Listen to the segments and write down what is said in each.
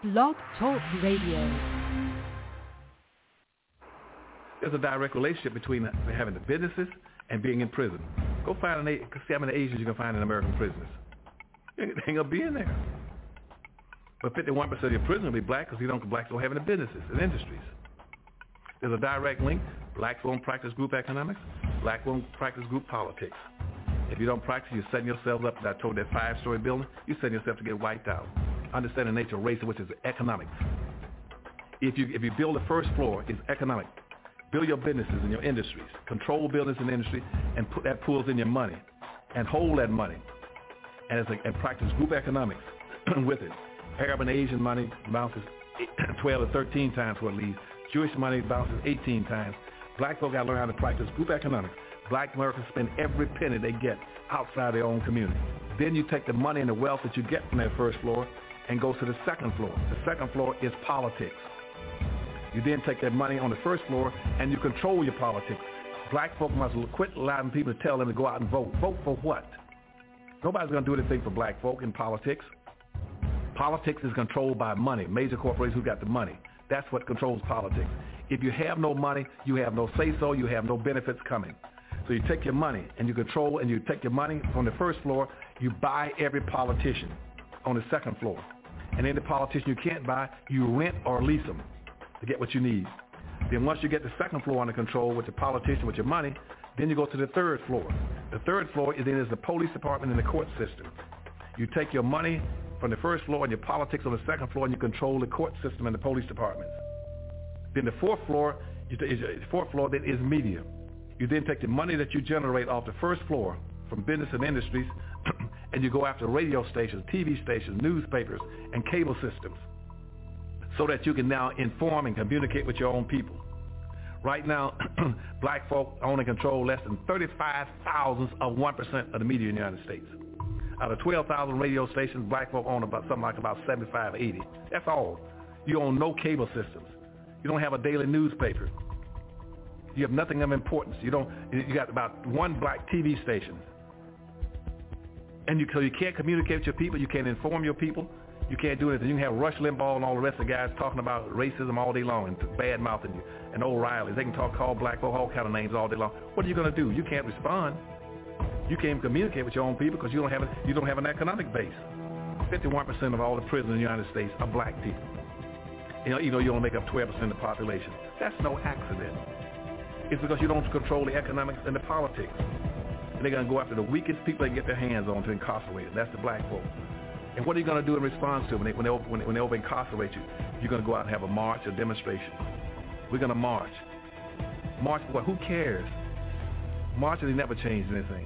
Blog Talk Radio. There's a direct relationship between having the businesses and being in prison. Go find see how many Asians you can find in American prisons. They ain't gonna be in there. But 51% of your prisoners will be black because blacks don't have any businesses and industries. There's a direct link. Blacks won't practice group economics. Blacks won't practice group politics. If you don't practice, you're setting yourself up. I told that 5-story building, you're setting yourself to get wiped out. Understand the nature of race, which is economics. If you build the first floor, it's economic. Build your businesses and your industries. Control business and industry, and put that pulls in your money, and hold that money, and practice group economics with it. Arab and Asian money bounces 12 to 13 times what it leaves. Jewish money bounces 18 times. Black folk got to learn how to practice group economics. Black Americans spend every penny they get outside their own community. Then you take the money and the wealth that you get from that first floor and go to the second floor. The second floor is politics. You then take that money on the first floor and you control your politics. Black folk must quit allowing people to tell them to go out and vote. Vote for what? Nobody's going to do anything for black folk in politics. Politics is controlled by money, major corporations who got the money. That's what controls politics. If you have no money, you have no say-so, you have no benefits coming. So you take your money and you control, and you take your money from the first floor, you buy every politician on the second floor. And any politician you can't buy, you rent or lease them to get what you need. Then once you get the second floor under control with the politician, with your money, then you go to the third floor. The third floor is the police department and the court system. You take your money from the first floor and your politics on the second floor, and you control the court system and the police departments. Then the fourth floor then is media. You then take the money that you generate off the first floor from business and industries, and you go after radio stations, TV stations, newspapers, and cable systems, so that you can now inform and communicate with your own people. Right now, black folk own and control less than 35 thousandths of 1% of the media in the United States. Out of 12,000 radio stations, black folk own about 75, 80. That's all. You own no cable systems. You don't have a daily newspaper. You have nothing of importance. You got about one black TV station. And so you can't communicate with your people. You can't inform your people. You can't do anything. You can have Rush Limbaugh and all the rest of the guys talking about racism all day long and bad-mouthing you, and O'Reilly. They can call black folk all kind of names all day long. What are you going to do? You can't respond. You can't communicate with your own people because you don't have an economic base. 51% of all the prisoners in the United States are black people. You only make up 12% of the population. That's no accident. It's because you don't control the economics and the politics. And they're going to go after the weakest people they can get their hands on to incarcerate them. That's the black folk. And what are you going to do in response to them when they over-incarcerate you? You're going to go out and have a march, a demonstration. We're going to march. March for what? Who cares? Marches, they never changed anything.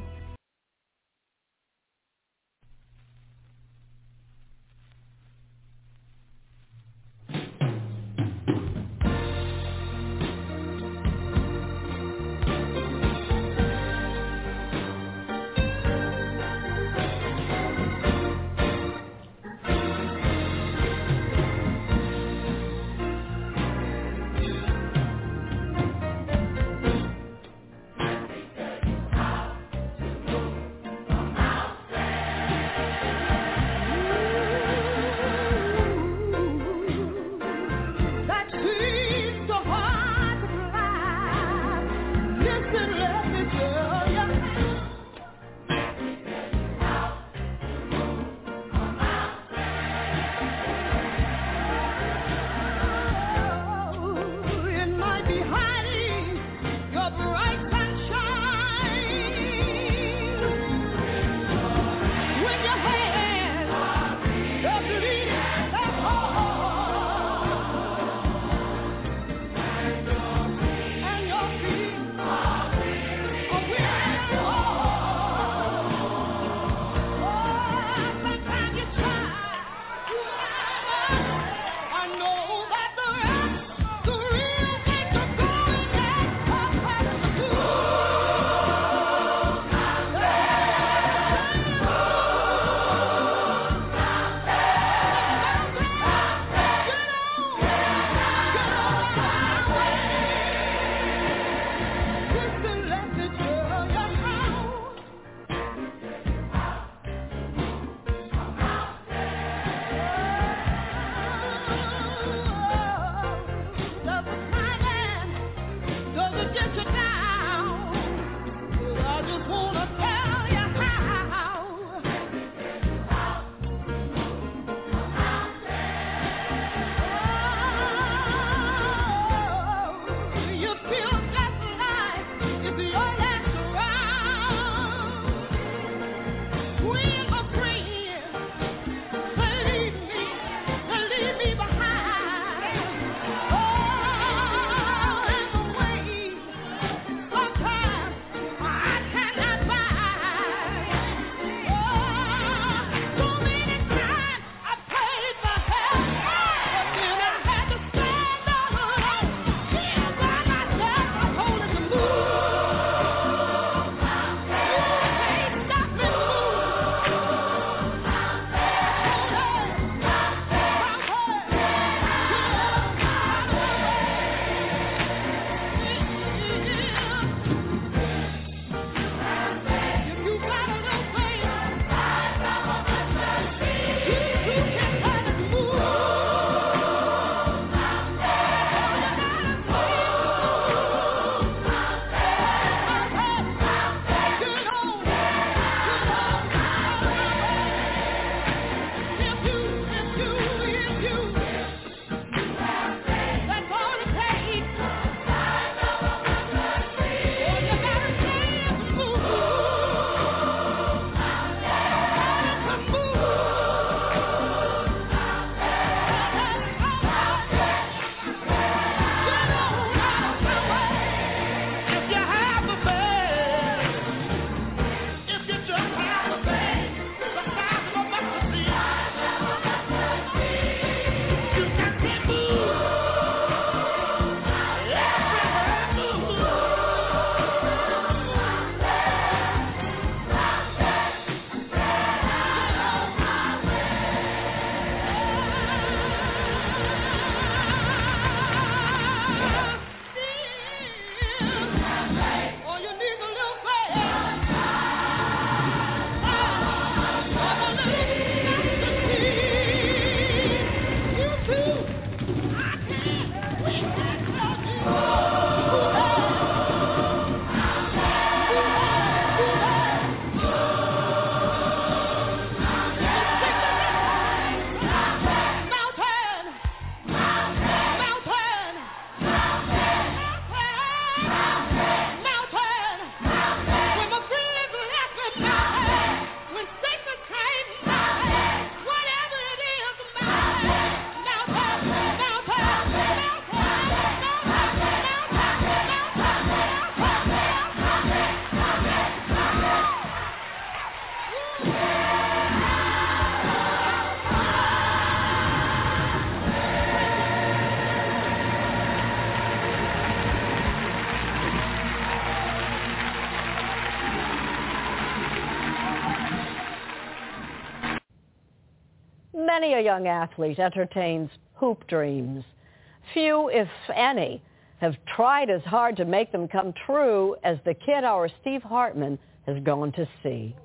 Many a young athlete entertains hoop dreams. Few, if any, have tried as hard to make them come true as the kid our Steve Hartman has gone to see.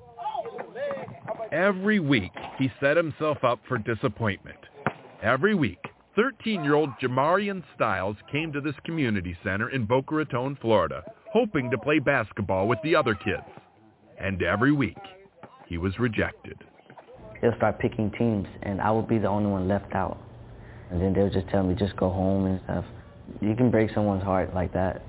Every week, he set himself up for disappointment. Every week, 13-year-old Jamarian Styles came to this community center in Boca Raton, Florida, hoping to play basketball with the other kids. And every week, he was rejected. They'll start picking teams, and I would be the only one left out. And then they'll just tell me, just go home and stuff. You can break someone's heart like that.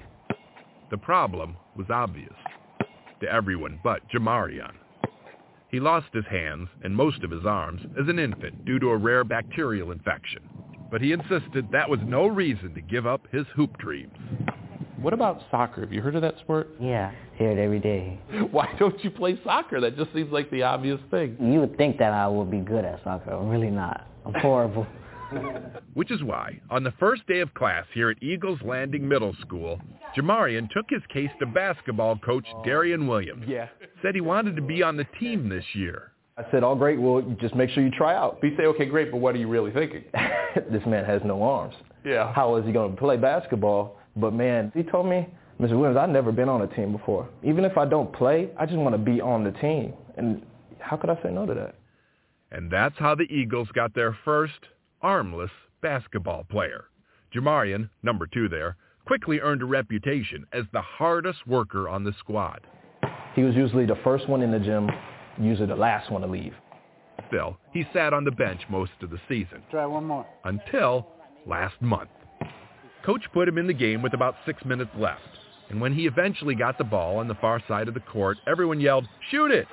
The problem was obvious to everyone but Jamarian. He lost his hands and most of his arms as an infant due to a rare bacterial infection. But he insisted that was no reason to give up his hoop dreams. What about soccer? Have you heard of that sport? Yeah, hear it every day. Why don't you play soccer? That just seems like the obvious thing. You would think that I would be good at soccer. I'm really not. I'm horrible. Which is why, on the first day of class here at Eagles Landing Middle School, Jamarian took his case to basketball coach Darian Williams. Said he wanted to be on the team this year. I said, oh, great, well, just make sure you try out. But you say, okay, great, but what are you really thinking? This man has no arms. Yeah. How is he going to play basketball? But, man, he told me, Mr. Williams, I've never been on a team before. Even if I don't play, I just want to be on the team. And how could I say no to that? And that's how the Eagles got their first armless basketball player. Jamarian, number 2 there, quickly earned a reputation as the hardest worker on the squad. He was usually the first one in the gym, usually the last one to leave. Still, he sat on the bench most of the season. Try one more. Until last month. Coach put him in the game with about 6 minutes left. And when he eventually got the ball on the far side of the court, everyone yelled, "Shoot it!"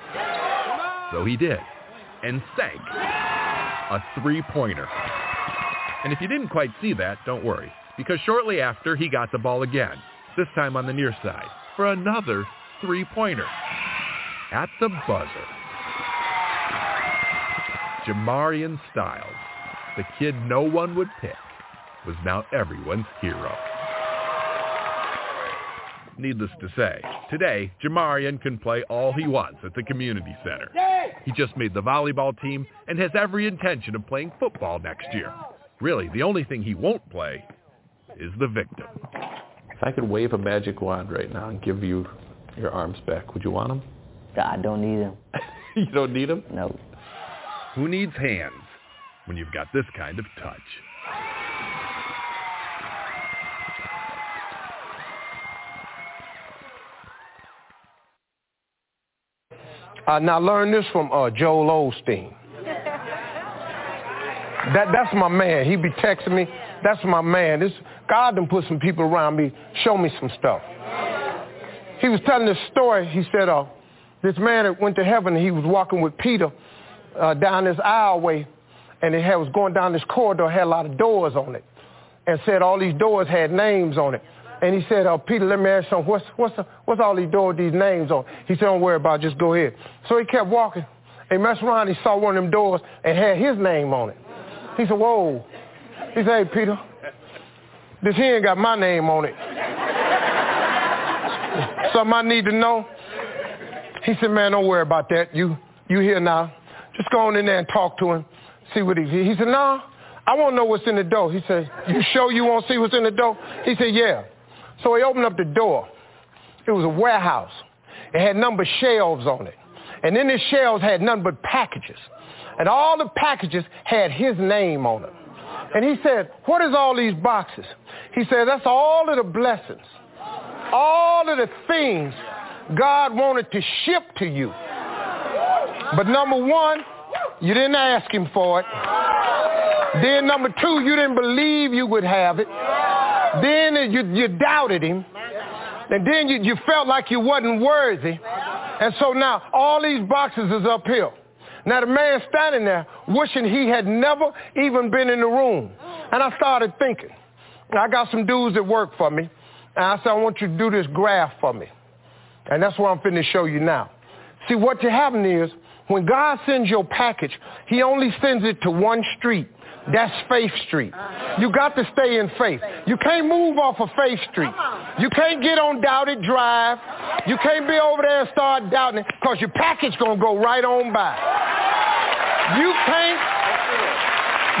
So he did, and sank a three-pointer. And if you didn't quite see that, don't worry, because shortly after, he got the ball again, this time on the near side, for another three-pointer. At the buzzer. Jamarian Styles, the kid no one would pick, was now everyone's hero. Needless to say, today, Jamarian can play all he wants at the community center. He just made the volleyball team and has every intention of playing football next year. Really, the only thing he won't play is the victim. If I could wave a magic wand right now and give you your arms back, would you want them? I don't need them. You don't need them? No. Who needs hands when you've got this kind of touch? Now learn this from Joel Osteen. That's my man. He be texting me. That's my man. God done put some people around me, show me some stuff. He was telling this story. He said this man that went to heaven, he was walking with Peter down this aisleway, and it was going down this corridor, had a lot of doors on it, and said all these doors had names on it. And he said, Peter, let me ask you something. What's all these doors, these names on? He said, don't worry about it, just go ahead. So he kept walking. He messed around, he saw one of them doors and had his name on it. He said, whoa. He said, hey, Peter, this here ain't got my name on it. Something I need to know? He said, man, don't worry about that. You here now. Just go on in there and talk to him, see what he said, no, I want to know what's in the door. He said, you sure you want to see what's in the door? He said, yeah. So he opened up the door. It was a warehouse. It had numbered shelves on it. And in the shelves had nothing but packages. And all the packages had his name on them. And he said, what is all these boxes? He said, that's all of the blessings, all of the things God wanted to ship to you. But number one, you didn't ask him for it. Then number two, you didn't believe you would have it. Then you doubted him. And then you felt like you wasn't worthy. And so now all these boxes is up here. Now the man standing there wishing he had never even been in the room. And I started thinking, I got some dudes that work for me. And I said, I want you to do this graph for me. And that's what I'm finna show you now. See, what happening is when God sends your package, he only sends it to one street. That's Faith Street. You got to stay in faith. You can't move off of Faith Street. You can't get on Doubted Drive. You can't be over there and start doubting it because your package going to go right on by. You can't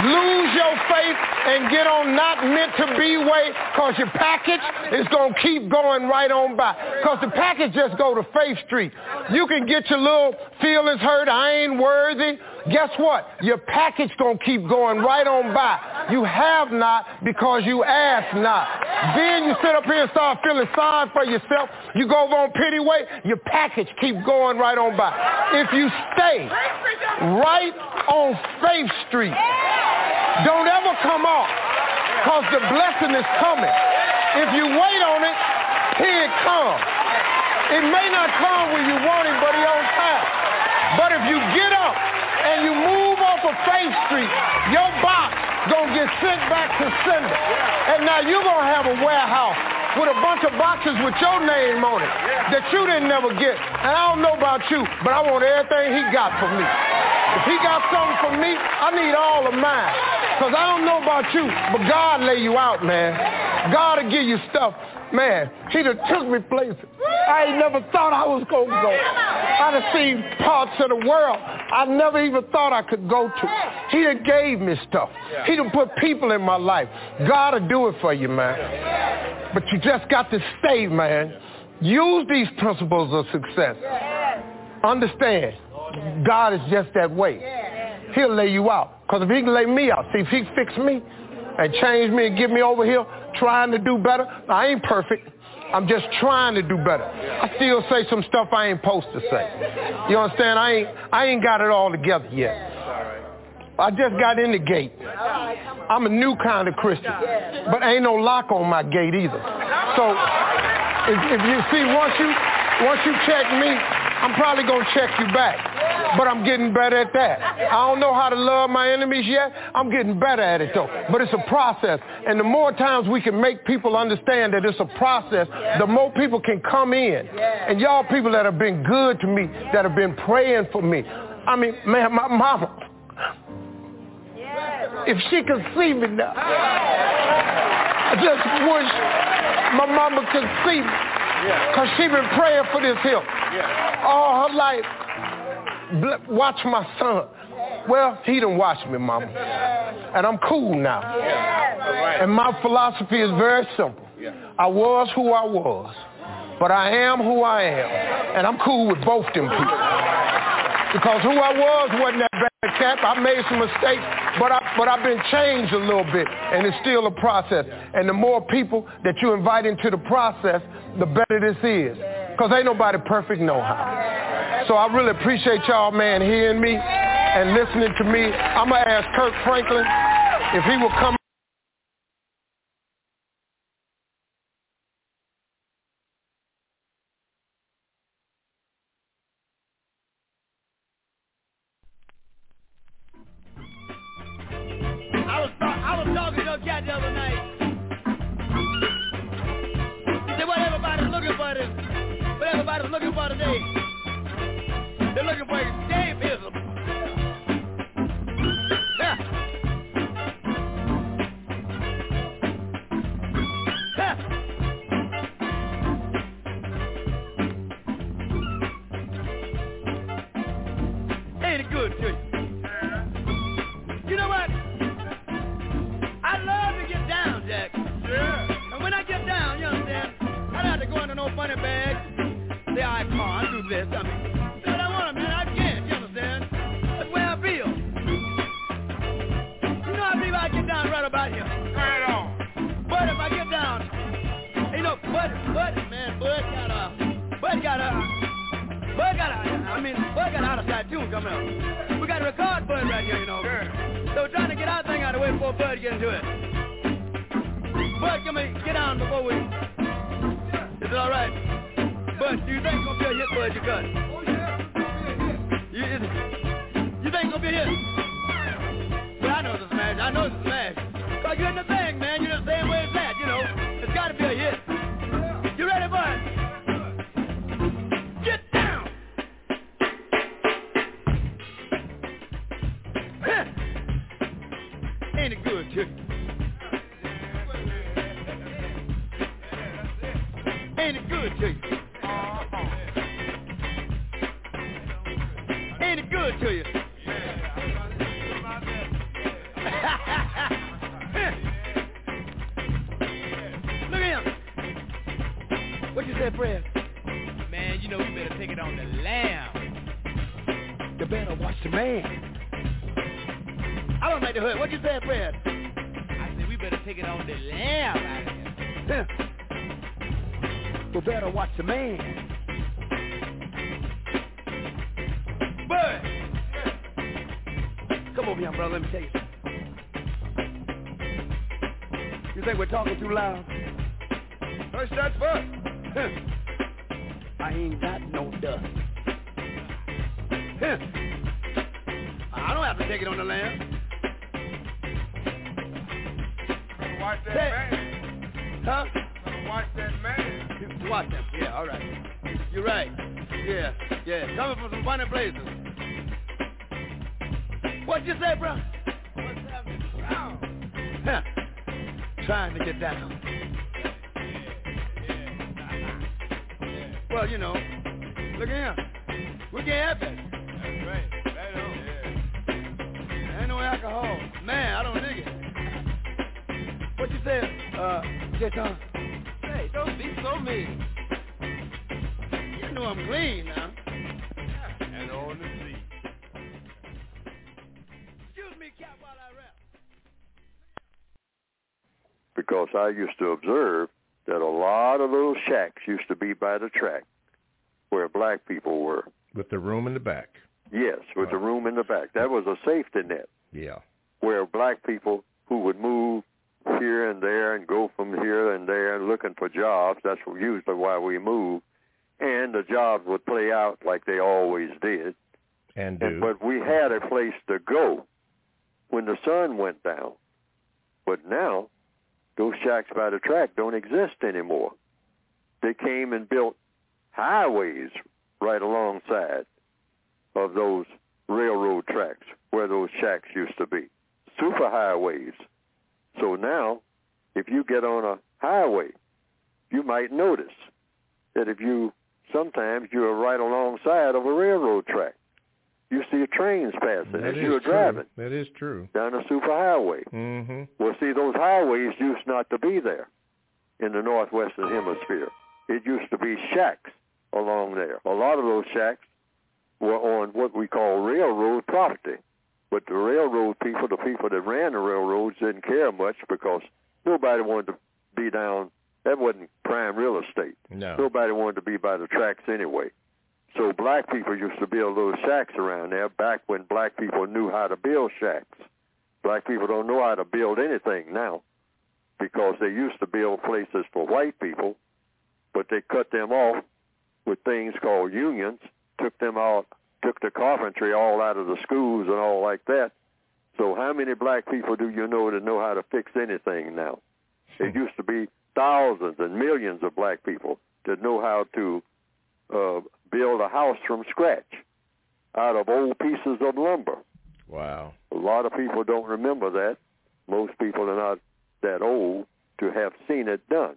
lose your faith and get on not meant to be way, because your package is going to keep going right on by. Because the package just go to Faith Street. You can get your little feelings hurt, I ain't worthy. Guess what? Your package going to keep going right on by. You have not because you ask not. Then you sit up here and start feeling sorry for yourself. You go over on pity way, your package keep going right on by. If you stay right on Faith Street, don't ever come off, because the blessing is coming. If you wait on it, here it comes. It may not come when you want it, but it's on time. But if you get up and you move off of Faith Street, your box gonna get sent back to sender. And now you're gonna have a warehouse with a bunch of boxes with your name on it that you didn't never get. And I don't know about you, but I want everything he got for me. If he got something for me, I need all of mine. Because I don't know about you, but God lay you out, man. God will give you stuff. Man, he done took me places I ain't never thought I was going to go. I done seen parts of the world I never even thought I could go to. He done gave me stuff. He done put people in my life. God will do it for you, man. But you just got to stay, man. Use these principles of success. Understand, God is just that way. He'll lay you out. Because if he can lay me out, see, if he fix me and change me and get me over here trying to do better, I ain't perfect. I'm just trying to do better. I still say some stuff I ain't supposed to say. You understand? I ain't got it all together yet. I just got in the gate. I'm a new kind of Christian. But ain't no lock on my gate either. So if you see, once you check me, I'm probably going to check you back. But I'm getting better at that. I don't know how to love my enemies yet. I'm getting better at it, though. But it's a process. And the more times we can make people understand that it's a process, the more people can come in. And y'all people that have been good to me, that have been praying for me. I mean, man, my mama, if she could see me now, I just wish my mama could see me. Because she been praying for this here all her life. Watch my son. Well, he done watched me, mama. And I'm cool now. And my philosophy is very simple. I was who I was, but I am who I am. And I'm cool with both them people. Because who I was wasn't that bad, cat. I made some mistakes, but I've been changed a little bit, and it's still a process. And the more people that you invite into the process, the better this is. Because ain't nobody perfect no how. So I really appreciate y'all, man, hearing me and listening to me. I'm going to ask Kirk Franklin if he will come. I was talking to your cat the other night. He said, what everybody's looking for today. They're looking for escapism. Ain't it good to you? You know what? I love to get down, Jack. Yeah. And when I get down, you understand, I don't have to go into no funny bag. Say, I can't do this. I mean, what I want, man, I can't, you understand? That's the way I feel. You know, I believe I get down right about here. Right on. But if I get down, you know, Bud got out of side tune coming up. We got to record Bud right here, you know. Sure. So we're trying to get our thing out of the way before Bud gets into it. Bud, come on, get down before we... Is it all right? Bud, do you think it's going to be a hit, Bud, you cut? Oh, yeah. You think it's going to be a hit? Well, I know it's a smash. I know it's a smash. Because you're in the thing, man. You're the same way as that, you know. It's got to be a hit. You ready, Bud? Get down! Ain't it good, chick? Ain't it good to you? Ain't it good to you? Fred? Man, you know we better take it on the lamb. You better watch the man. I don't make the hood. What you say, Fred? I said we better take it on the lamb out of here. You better watch the man. Bud! Come over here, brother. Let me tell you something. You think we're talking too loud? First that's first. I ain't got no dust. I don't have to take it on the lamb. Watch that man. Huh? Watch that man. Watch them. Yeah, all right. You're right. Yeah. Coming from some funny places. What'd you say, bro? What's happening? Huh. Trying to get down. Well, you know, look at him. We can't have that. That's right. Right on. Yeah. Ain't no alcohol. Man, I don't dig it. What you say, J-Ton? Hey, don't be so mean. You know I'm clean now. And on the seat. Excuse me, Cap, while I rap. Because I used to observe that a lot of those shacks used to be by the track where black people were. With the room in the back. Yes, with the room in the back. That was a safety net. Yeah. Where black people who would move here and there and go from here and there looking for jobs, that's usually why we moved, and the jobs would play out like they always did. But we had a place to go when the sun went down. But now, those shacks by the track don't exist anymore. They came and built highways right alongside of those railroad tracks where those shacks used to be. Super highways. So now, if you get on a highway, you might notice that sometimes you're right alongside of a railroad track. You see trains passing as you're driving. That is true. Down a superhighway. Mm-hmm. Well, see, those highways used not to be there in the northwestern hemisphere. It used to be shacks along there. A lot of those shacks were on what we call railroad property. But the railroad people, the people that ran the railroads, didn't care much because nobody wanted to be down. That wasn't prime real estate. No. Nobody wanted to be by the tracks anyway. So black people used to build little shacks around there back when black people knew how to build shacks. Black people don't know how to build anything now because they used to build places for white people, but they cut them off with things called unions, took them out, took the carpentry all out of the schools and all like that. So how many black people do you know that know how to fix anything now? It used to be thousands and millions of black people that know how to build a house from scratch out of old pieces of lumber. Wow. A lot of people don't remember that. Most people are not that old to have seen it done.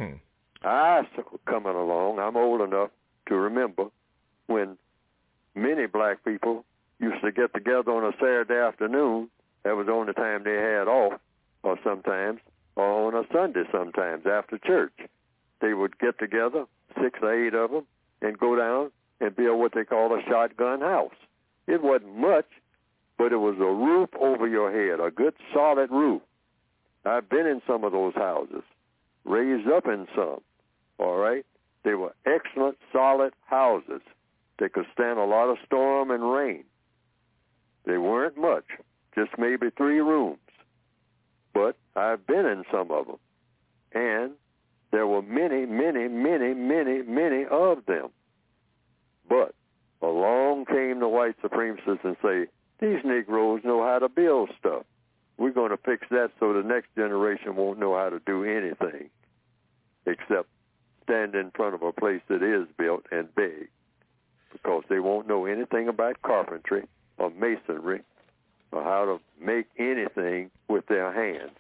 Coming along, I'm old enough to remember when many black people used to get together on a Saturday afternoon. That was the only time they had off, or on a Sunday sometimes after church. They would get together, 6 or 8 of them, and go down and build what they call a shotgun house. It wasn't much, but it was a roof over your head, a good solid roof. I've been in some of those houses, raised up in some, all right? They were excellent, solid houses. They could stand a lot of storm and rain. They weren't much, just maybe 3 rooms. But I've been in some of them. And there were many, many, many, many, many of them. But along came the white supremacists and say, these Negroes know how to build stuff. We're going to fix that so the next generation won't know how to do anything except stand in front of a place that is built and beg, because they won't know anything about carpentry or masonry or how to make anything with their hands.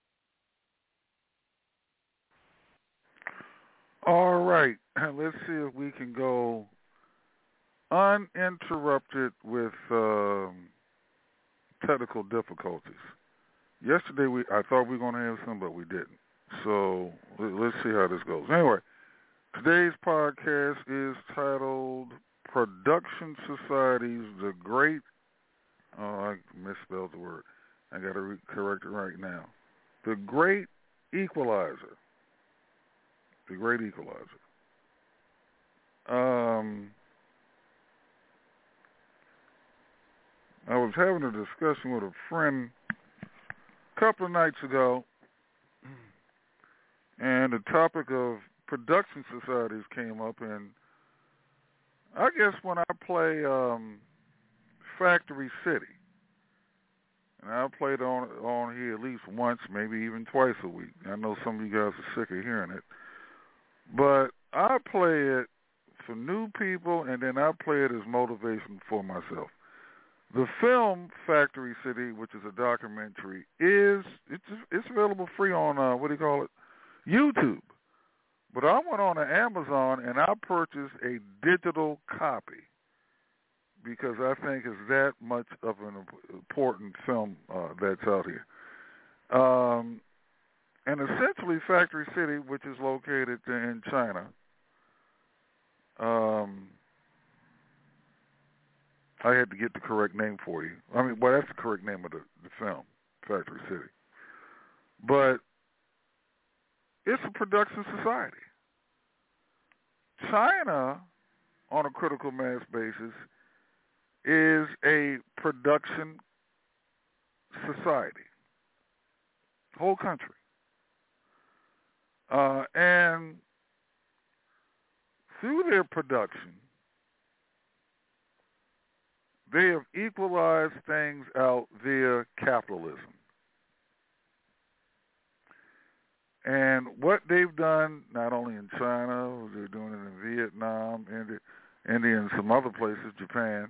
All right, let's see if we can go uninterrupted with technical difficulties. Yesterday, I thought we were going to have some, but we didn't. So let's see how this goes. Anyway, Today's podcast is titled Production Society's The Great... Oh, I misspelled the word. I got to correct it right now. The Great Equalizer. The Great Equalizer. I was having a discussion with a friend a couple of nights ago, and the topic of production societies came up, and I guess when I play Factory City, and I played on here at least once, maybe even twice a week. I know some of you guys are sick of hearing it, but I play it for new people, and then I play it as motivation for myself. The film Factory City, which is a documentary, it's available free on YouTube. But I went on to Amazon and I purchased a digital copy because I think it's that much of an important film that's out here. And essentially, Factory City, which is located in China, I had to get the correct name for you. I mean, well, that's the correct name of the film, Factory City. But it's a production society. China, on a critical mass basis, is a production society. Whole country. And through their production, they have equalized things out via capitalism. And what they've done, not only in China, they're doing it in Vietnam, India, and some other places, Japan.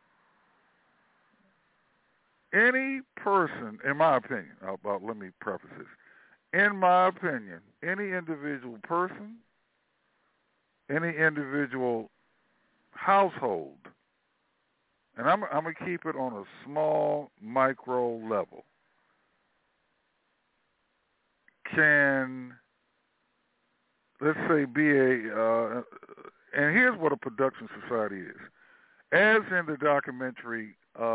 Any person, in my opinion, let me preface this. In my opinion, any individual person, any individual household, and I'm going to keep it on a small, micro level, can, let's say, be and here's what a production society is. As in the documentary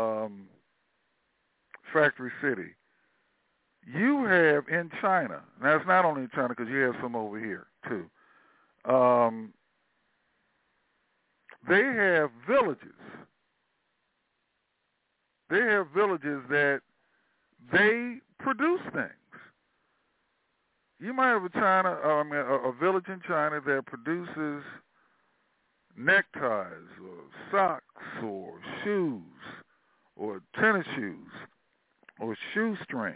Factory City, you have in China, now it's not only in China because you have some over here too, they have villages. They have villages that they produce things. You might have a village in China that produces neckties or socks or shoes or tennis shoes or shoestrings.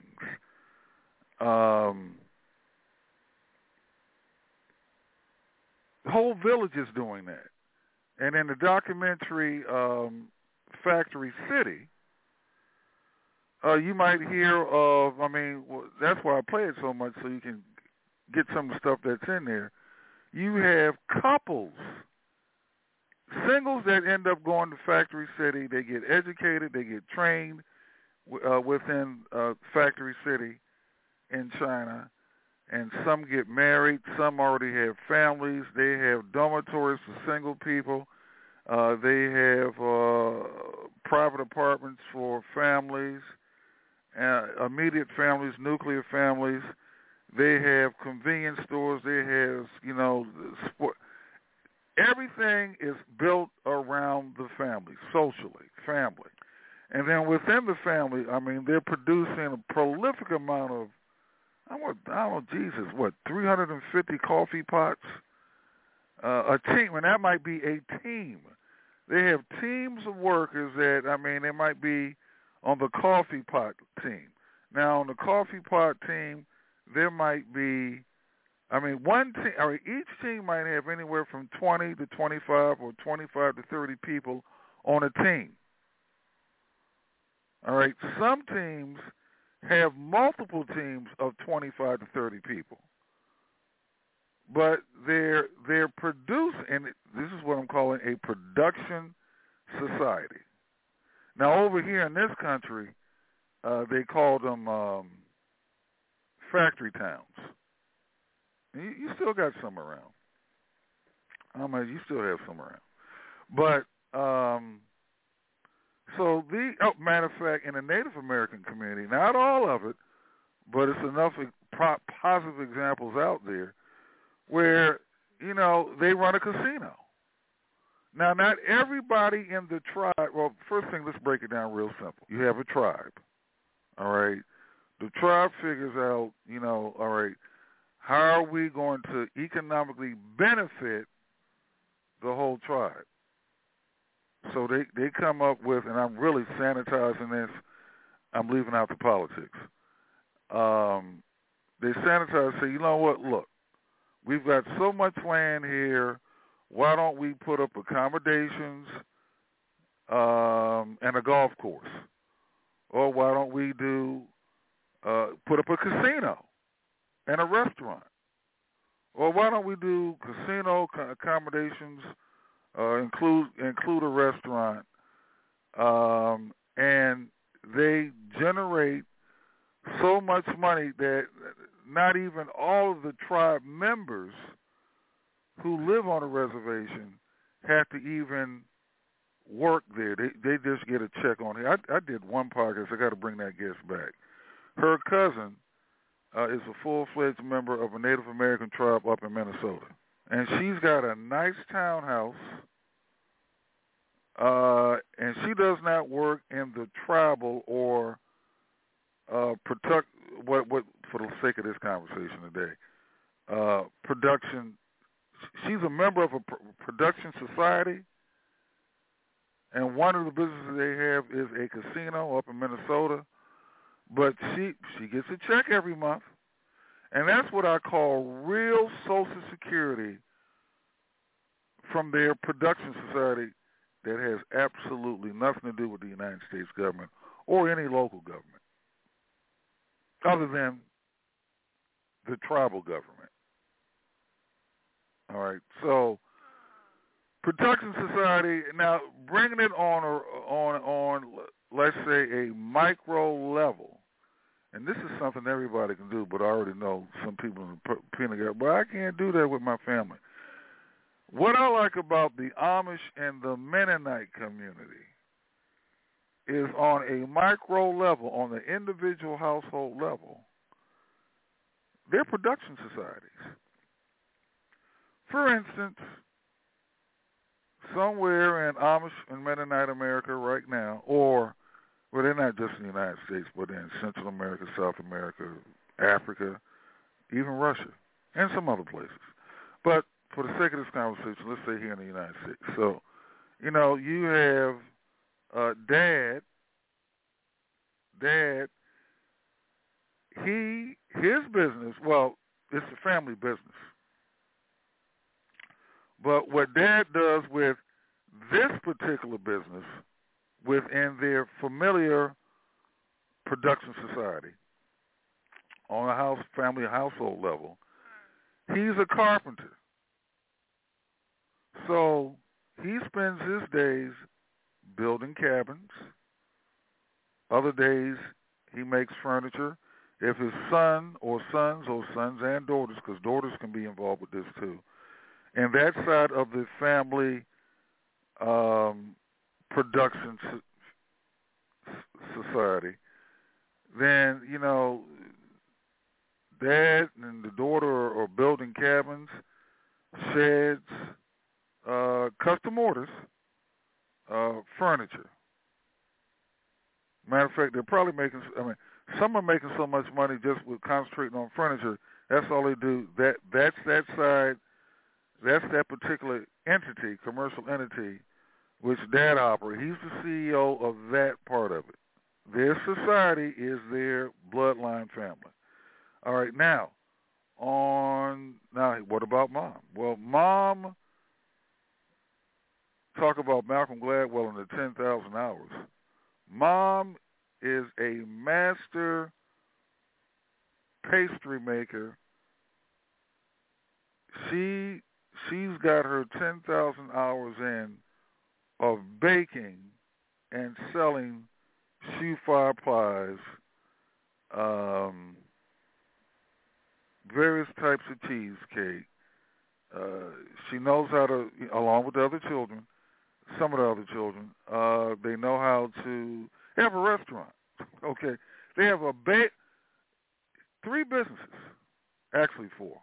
The whole village is doing that. And in the documentary Factory City, you might hear of, that's why I play it so much, so you can get some of the stuff that's in there. You have couples, singles that end up going to Factory City. They get educated, they get trained within Factory City in China, and some get married, some already have families. They have dormitories for single people. They have private apartments for families, immediate families, nuclear families. They have convenience stores. They have, sport. Everything is built around the family, socially, family. And then within the family, they're producing a prolific amount of, 350 coffee pots? A team, and that might be a team. They have teams of workers that, they might be on the coffee pot team. Now, on the coffee pot team, there might be, one team, each team might have anywhere from 20 to 25 or 25 to 30 people on a team. All right, some teams have multiple teams of 25 to 30 people. But they're producing, and this is what I'm calling a production society. Now, over here in this country, they call them factory towns. You still got some around. I mean, you still have some around. But, so matter of fact, in the Native American community, not all of it, but it's enough positive examples out there where, you know, they run a casino. Now, not everybody in the tribe, well, first thing, let's break it down real simple. You have a tribe, all right? The tribe figures out, you know, all right, how are we going to economically benefit the whole tribe? So they come up with, and I'm really sanitizing this, I'm leaving out the politics. They sanitize, say, you know what, look, we've got so much land here, why don't we put up accommodations and a golf course? Or why don't we put up a casino and a restaurant? Or why don't we do casino accommodations, include a restaurant, and they generate so much money that not even all of the tribe members who live on a reservation have to even work there. They just get a check on it. I did one podcast. I got to bring that guest back. Her cousin is a full-fledged member of a Native American tribe up in Minnesota. And she's got a nice townhouse, and she does not work in the tribal or what for the sake of this conversation today, production. She's a member of a production society, and one of the businesses they have is a casino up in Minnesota. But she gets a check every month, and that's what I call real Social Security from their production society that has absolutely nothing to do with the United States government or any local government, other than the tribal government. All right, so production society, now bringing it on, let's say, a micro level, and this is something everybody can do, but I already know some people in the Pentagon, but I can't do that with my family. What I like about the Amish and the Mennonite community is on a micro level, on the individual household level, they're production societies. For instance, somewhere in Amish and Mennonite America right now, or, well, they're not just in the United States, but in Central America, South America, Africa, even Russia, and some other places. But for the sake of this conversation, let's say here in the United States. So, you know, you have Dad, his business, well, it's a family business. But what Dad does with this particular business within their familiar production society on a family household level, he's a carpenter. So he spends his days building cabins. Other days he makes furniture. If his sons and daughters, because daughters can be involved with this too, and that side of the family production society, then, you know, Dad and the daughter are building cabins, sheds, custom orders, furniture. Matter of fact, they're probably making, some are making so much money just with concentrating on furniture. That's all they do. That's that side. That's that particular entity, commercial entity, which Dad operates. He's the CEO of that part of it. Their society is their bloodline family. All right, now what about Mom? Well, Mom, talk about Malcolm Gladwell and the 10,000 hours. Mom is a master pastry maker. She's got her 10,000 hours in of baking and selling shoe fire pies, various types of cheesecake, She knows how to, along with the other children, some of the other children, they know how to have a restaurant. Okay. They have 3 businesses, actually 4.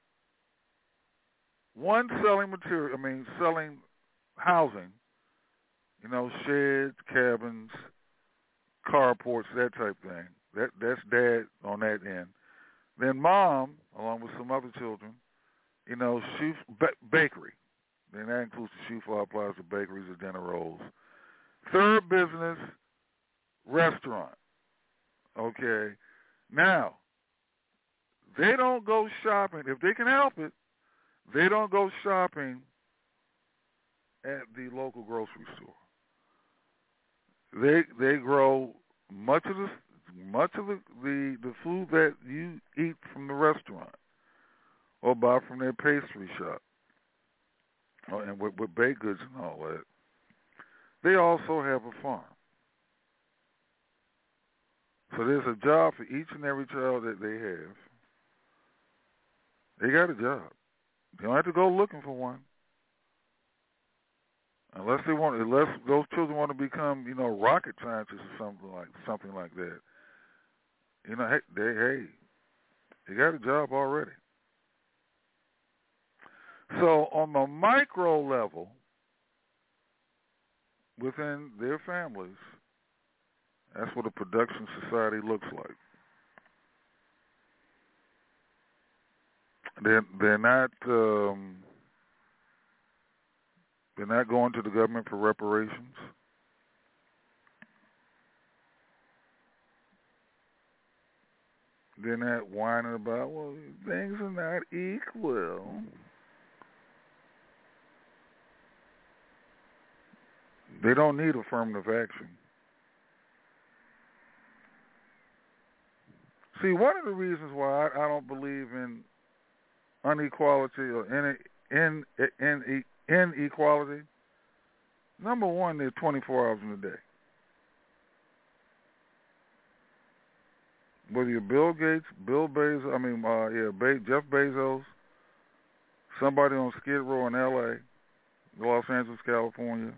One selling selling housing, sheds, cabins, carports, that type thing. That's dad on that end. Then mom, along with some other children, bakery. Then that includes the shoe flower plaza, bakeries, and dinner rolls. Third business, restaurant. Okay. Now, they don't go shopping. If they can help it, they don't go shopping at the local grocery store. They grow much of the food that you eat from the restaurant or buy from their pastry shop, and with baked goods and all that. They also have a farm. So there's a job for each and every child that they have. They got a job. You don't have to go looking for one. Unless those children want to become, rocket scientists or something like that. They got a job already. So on the micro level, within their families, that's what a production society looks like. They're not going to the government for reparations. They're not whining about, well, things are not equal. They don't need affirmative action. See, one of the reasons why I don't believe in inequality or inequality, number one, there's 24 hours in a day. Whether you're Bill Gates, Jeff Bezos, somebody on Skid Row in L.A., Los Angeles, California,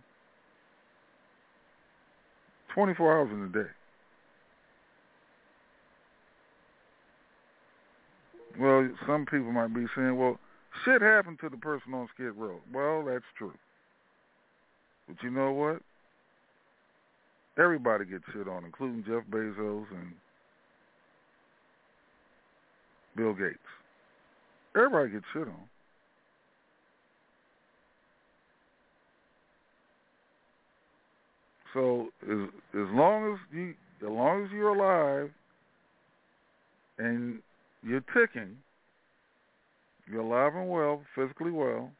24 hours in a day. Well, some people might be saying, well, shit happened to the person on Skid Row. Well, that's true. But you know what? Everybody gets shit on, including Jeff Bezos and Bill Gates. Everybody gets shit on. So as long as you're alive and you're ticking, you're alive and well, physically well.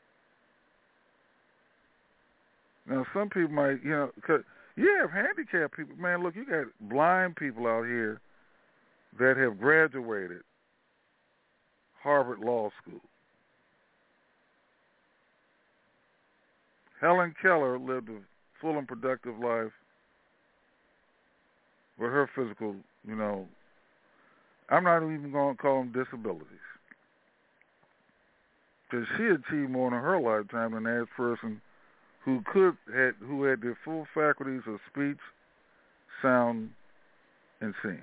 Now, some people might, cause you have handicapped people. Man, look, you got blind people out here that have graduated Harvard Law School. Helen Keller lived a full and productive life with her physical, I'm not even going to call them disabilities. Because she achieved more in her lifetime than the average person who had their full faculties of speech, sound, and seeing.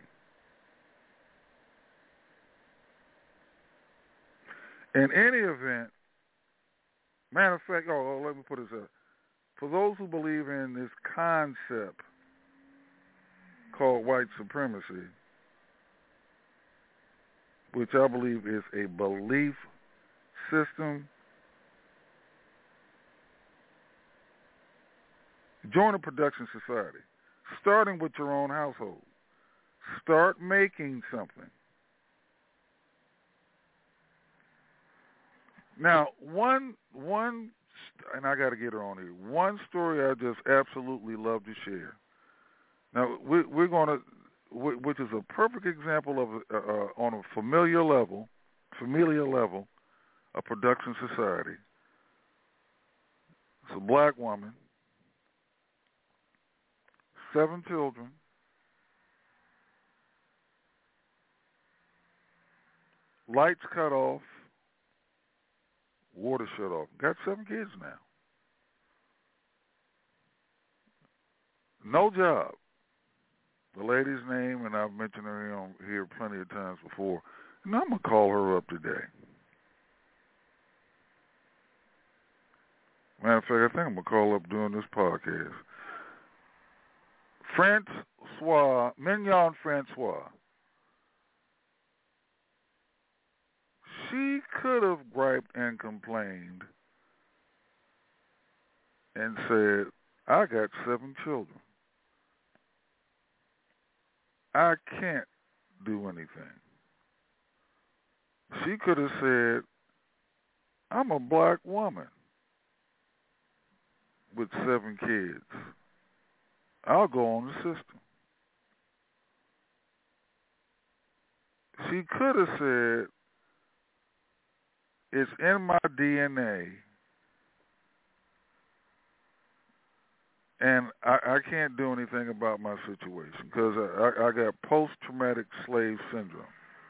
In any event, matter of fact, let me put this up. For those who believe in this concept called white supremacy, which I believe is a belief system, join a production society, starting with your own household. Start making something. Now, one, and I got to get her on here. One story I just absolutely love to share. Now, we're going to, which is a perfect example of on a familial level, a production society. It's a black woman, 7 children, lights cut off, water shut off. Got 7 kids now. No job. The lady's name, and I've mentioned her here plenty of times before, and I'm going to call her up today. Matter of fact, I think I'm going to call up during this podcast. Mignon Francois. She could have griped and complained and said, I got 7 children. I can't do anything. She could have said, I'm a black woman with 7 kids. I'll go on the system. She could have said, it's in my DNA, and I can't do anything about my situation because I got post-traumatic slave syndrome.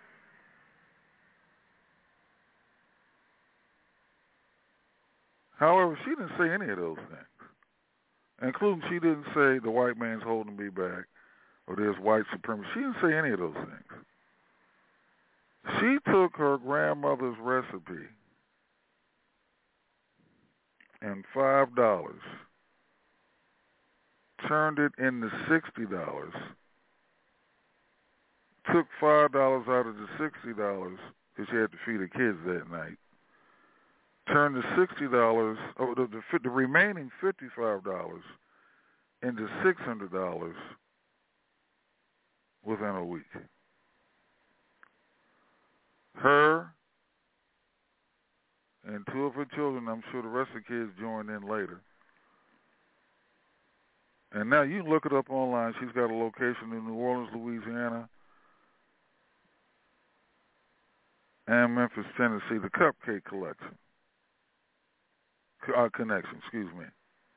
However, she didn't say any of those things, including she didn't say the white man's holding me back or there's white supremacy. She didn't say any of those things. She took her grandmother's recipe and $5, turned it into $60, took $5 out of the $60 because she had to feed her kids that night, turned the $60, the remaining $55 into $600 within a week. Her and 2 of her children, I'm sure the rest of the kids joined in later. And now you can look it up online. She's got a location in New Orleans, Louisiana, and Memphis, Tennessee, the Cupcake Connection, excuse me.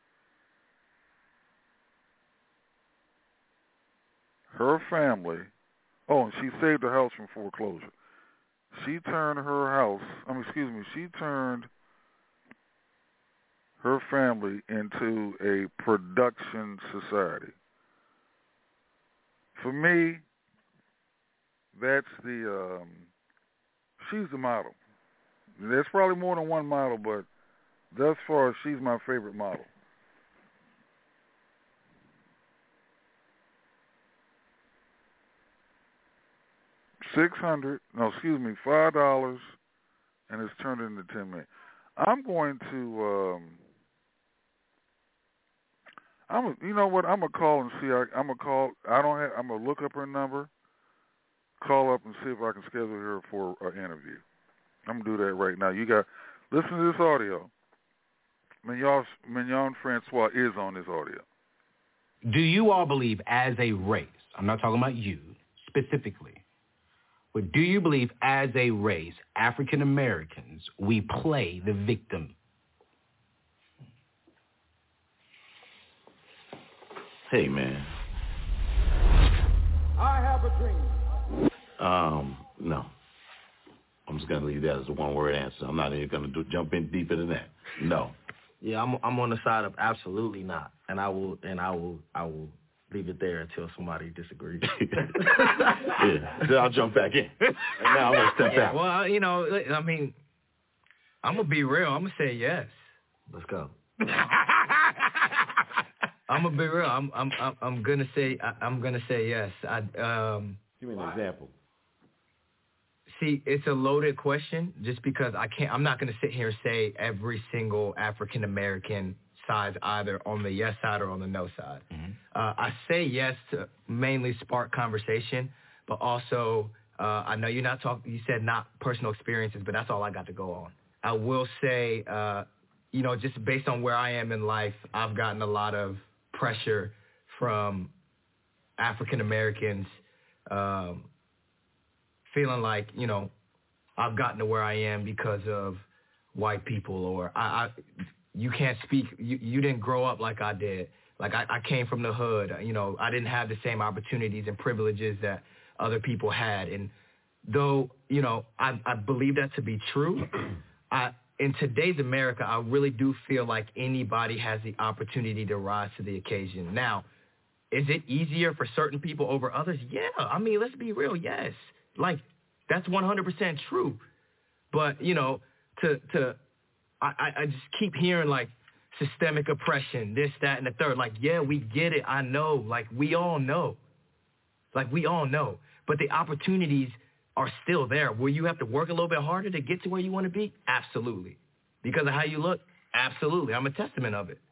Her family, and she saved the house from foreclosure. She turned she turned her family into a production society. For me, that's she's the model. There's probably more than one model, but thus far, she's my favorite model. $5, and it's turned into $10 million. I'm going to, you know what? I'm gonna call and see. I'm gonna look up her number, call up and see if I can schedule her for an interview. I'm gonna do that right now. Listen to this audio. Mignon Francois is on this audio. Do you all believe as a race, I'm not talking about you specifically, but do you believe as a race, African Americans, we play the victim? Hey, man. I have a dream. No. I'm just going to leave that as a one-word answer. I'm not even going to jump in deeper than that. No. Yeah, I'm on the side of absolutely not, and I will leave it there until somebody disagrees. Yeah, then I'll jump back in. And now I'm going to step back. Well, I mean, I'm gonna be real. I'm gonna say yes. Let's go. I'm gonna be real. I'm gonna say yes. Give me an example. See, it's a loaded question just because I'm not going to sit here and say every single African American side's either on the yes side or on the no side. Mm-hmm. I say yes to mainly spark conversation, but also I know you said not personal experiences, but that's all I got to go on. I will say, just based on where I am in life, I've gotten a lot of pressure from African Americans, feeling like, I've gotten to where I am because of white people, or you can't speak, you didn't grow up like I did. Like I came from the hood, I didn't have the same opportunities and privileges that other people had. And though, I believe that to be true, in today's America, I really do feel like anybody has the opportunity to rise to the occasion. Now, is it easier for certain people over others? Yeah. I mean, let's be real. Yes. Like, that's 100% true. But, you know, I just keep hearing, like, systemic oppression, this, that, and the third. Like, yeah, we get it. I know. Like, we all know. Like, we all know. But the opportunities are still there. Will you have to work a little bit harder to get to where you want to be? Absolutely. Because of how you look? Absolutely. I'm a testament of it.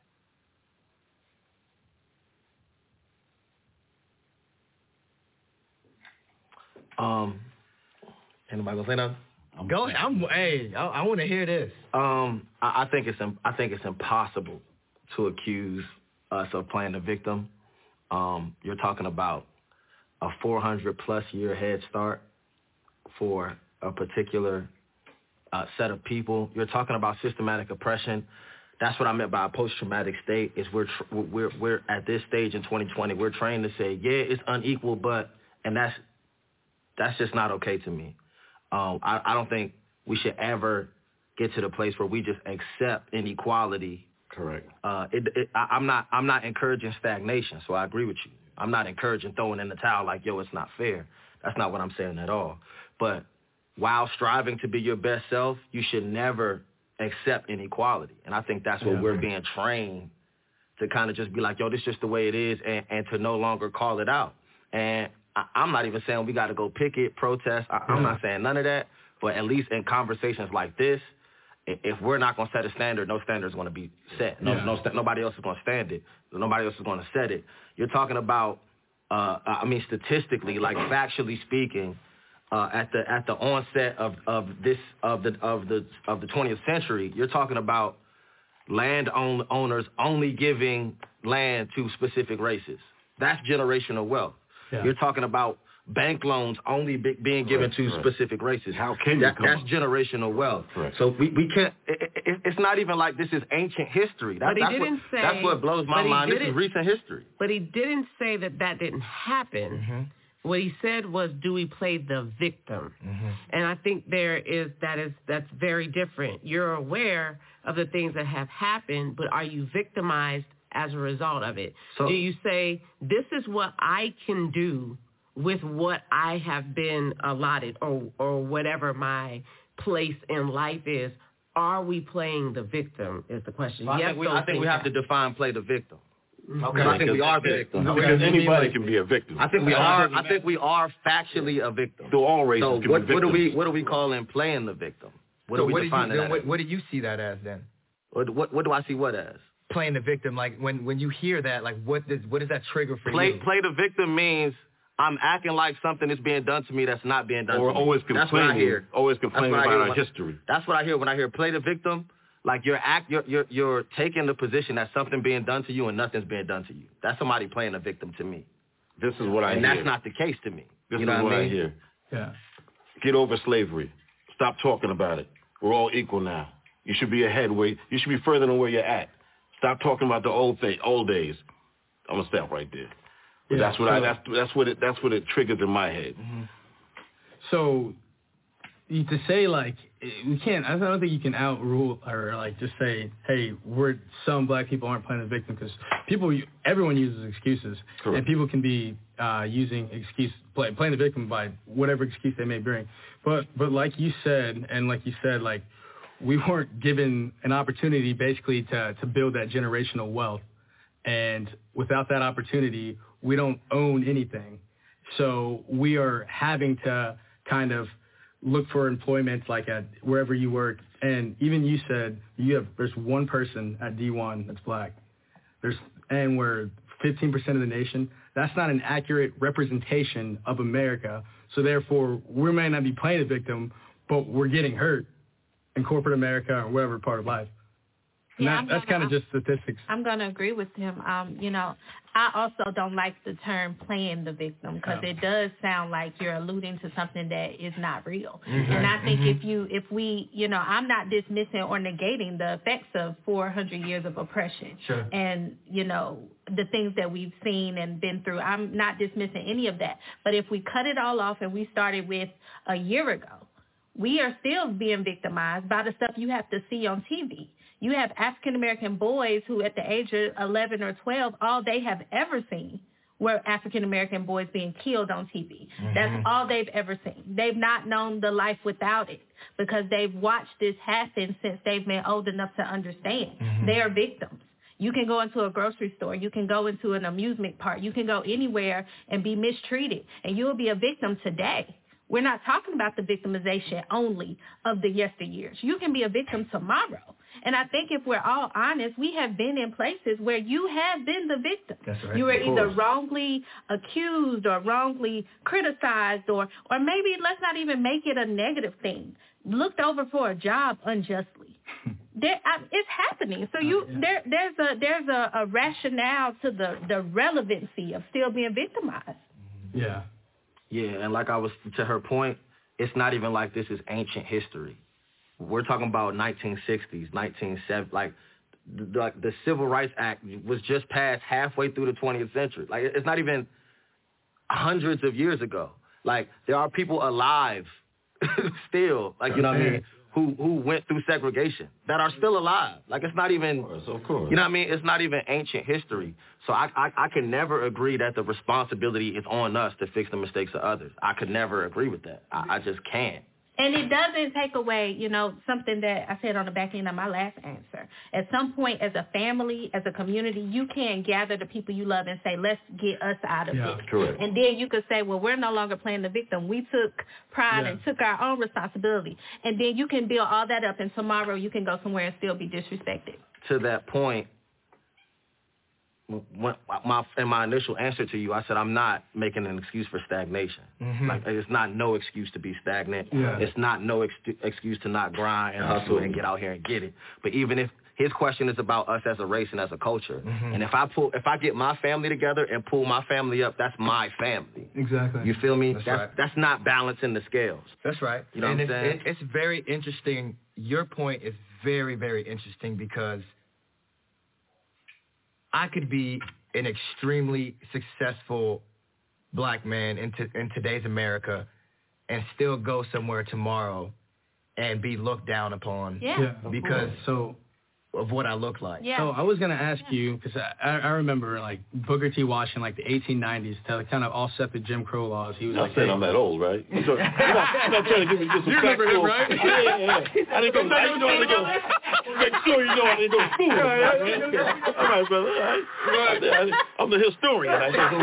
Anybody gonna say nothing? Go. I want to hear this. I think it's impossible to accuse us of playing the victim. You're talking about a 400+ year head start for a particular set of people. You're talking about systematic oppression. That's what I meant by a post-traumatic state. Is we're at this stage in 2020, we're trained to say, yeah, it's unequal, and that's just not okay to me. I don't think we should ever get to the place where we just accept inequality. Correct. I'm not encouraging stagnation, so I agree with you. I'm not encouraging throwing in the towel like, yo, it's not fair. That's not what I'm saying at all. But while striving to be your best self, you should never accept inequality. And I think that's what we're being trained to kind of just be like, yo, this is just the way it is, and to no longer call it out. And I'm not even saying we got to go picket, protest. I'm not saying none of that. But at least in conversations like this, if we're not going to set a standard, no standard is going to be set. Nobody else is going to stand it. Nobody else is going to set it. You're talking about, statistically, like factually speaking, at the onset of the 20th century, you're talking about land owners only giving land to specific races. That's generational wealth. Yeah. You're talking about bank loans only being given to specific races. How can you That's generational wealth. Correct. So we can't. It's not even like this is ancient history. That's what blows my mind. This is recent history. But he didn't say that didn't happen. Mm-hmm. What he said was, do we play the victim? Mm-hmm. And I think that's very different. You're aware of the things that have happened, but are you victimized as a result of it? So, do you say, this is what I can do with what I have been allotted or whatever my place in life is? Are we playing the victim is the question. Well, I think we have to define play the victim. Okay. I think we are the victim. Because anybody can be a victim. I think we are factually a victim. So all races can be victims. What do we call in playing the victim? What do we define that as? What do you see that as then? What do I see what as? Playing the victim, like when you hear that, like what does that trigger for you? Play the victim means I'm acting like something is being done to me that's not being done to me. Or always complaining. That's what I hear. Always complaining about our history. That's what I hear when I hear play the victim. Like you're taking the position that something being done to you and nothing's being done to you. That's somebody playing a victim to me. This is what I hear. And that's not the case to me. This is what I hear. Yeah. Get over slavery. Stop talking about it. We're all equal now. You should be ahead. You should be further than where you're at. Stop talking about the old days. I'm gonna stop right there. But that's what it triggers in my head. Mm-hmm. So to say like we can't. I don't think you can outrule or like just say, hey, some black people aren't playing the victim, because everyone uses excuses. Correct. And people can be using playing the victim by whatever excuse they may bring. But like you said, like we weren't given an opportunity basically to build that generational wealth. And without that opportunity, we don't own anything. So we are having to kind of look for employment like at wherever you work. And even you said there's one person at D1 that's black. And we're 15% of the nation. That's not an accurate representation of America. So therefore, we may not be playing a victim, but we're getting hurt in corporate America or whatever part of life. Yeah, that's kind of just statistics. I'm going to agree with him. I also don't like the term playing the victim, because it does sound like you're alluding to something that is not real. Mm-hmm. And I think if we, I'm not dismissing or negating the effects of 400 years of oppression. Sure. And, the things that we've seen and been through. I'm not dismissing any of that. But if we cut it all off and we started with a year ago, we are still being victimized by the stuff you have to see on TV. You have African-American boys who at the age of 11 or 12, all they have ever seen were African-American boys being killed on TV. That's all they've ever seen. They've not known the life without it because they've watched this happen since they've been old enough to understand. They are victims. You can go into a grocery store. You can go into an amusement park. You can go anywhere and be mistreated, and you'll be a victim today. We're not talking about the victimization only of the yesteryears. You can be a victim tomorrow. And I think if we're all honest, we have been in places where you have been the victim. That's right. You were either wrongly accused or wrongly criticized or maybe let's not even make it a negative thing. Looked over for a job unjustly. It's happening. So there's a rationale to the relevancy of still being victimized. Yeah. Yeah, and like I was, to her point, it's not even like this is ancient history. We're talking about 1960s, 1970s. Like the Civil Rights Act was just passed halfway through the 20th century. Like, it's not even hundreds of years ago. Like, there are people alive still, like, you know what I mean, who went through segregation that are still alive. Like, it's not even, of course. You know what I mean? It's not even ancient history. So I can never agree that the responsibility is on us to fix the mistakes of others. I could never agree with that. I just can't. And it doesn't take away, something that I said on the back end of my last answer. At some point, as a family, as a community, you can gather the people you love and say, let's get us out of this. Correct. And then you could say, well, we're no longer playing the victim. We took pride and took our own responsibility. And then you can build all that up, and tomorrow you can go somewhere and still be disrespected. To that point, in my initial answer to you, I said I'm not making an excuse for stagnation. Like, it's not no excuse to be stagnant. It's not no excuse to not grind and hustle and get out here and get it. But even if his question is about us as a race and as a culture, and if I get my family together and pull my family up, that's my family. Exactly. You feel me? That's right. That's not balancing the scales. That's right. You know and what I'm saying? It's very interesting. Your point is very, very interesting because I could be an extremely successful black man in today's America and still go somewhere tomorrow and be looked down upon because of what I look like. Yeah. So I was going to ask you, because I remember, like, Booker T. Washington, like, the 1890s, to kind of offset the Jim Crow laws. He was I'm saying I'm that old, right? You're not trying to give me just some you remember him, factual... right? Yeah. I didn't go... Make sure you know I didn't go to school. All right, brother. All right. I'm the historian.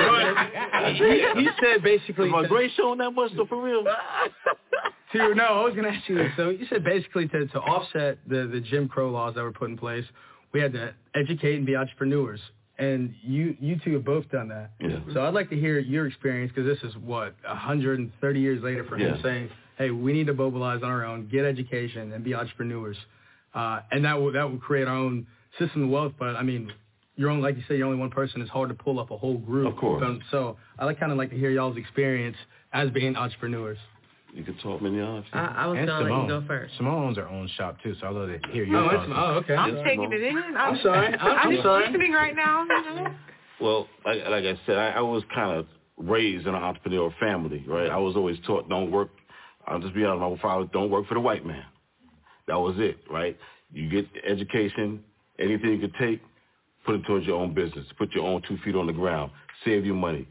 He said basically... Is my gray showing that much, though, for real? No, I was going to ask you this. So you said basically to offset the Jim Crow laws that were put in place, we had to educate and be entrepreneurs. And you two have both done that. Yeah. So I'd like to hear your experience, because this is, 130 years later for him saying, hey, we need to mobilize on our own, get education, and be entrepreneurs. And that will create our own system of wealth. But, I mean, like you say, you're only one person. It's hard to pull up a whole group. Of course. So I'd kind of like to hear y'all's experience as being entrepreneurs. You can talk many odds. I was going to let you go first. Simone owns her own shop, too, so I'd love to hear your thoughts. Okay. I'm taking it in. I'm sorry. I'm just listening right now. Well, like I said, I was kind of raised in an entrepreneurial family, right? I was always taught, don't work. I'll just be honest, my father, don't work for the white man. That was it, right? You get education, anything you could take, put it towards your own business. Put your own 2 feet on the ground. Save your money.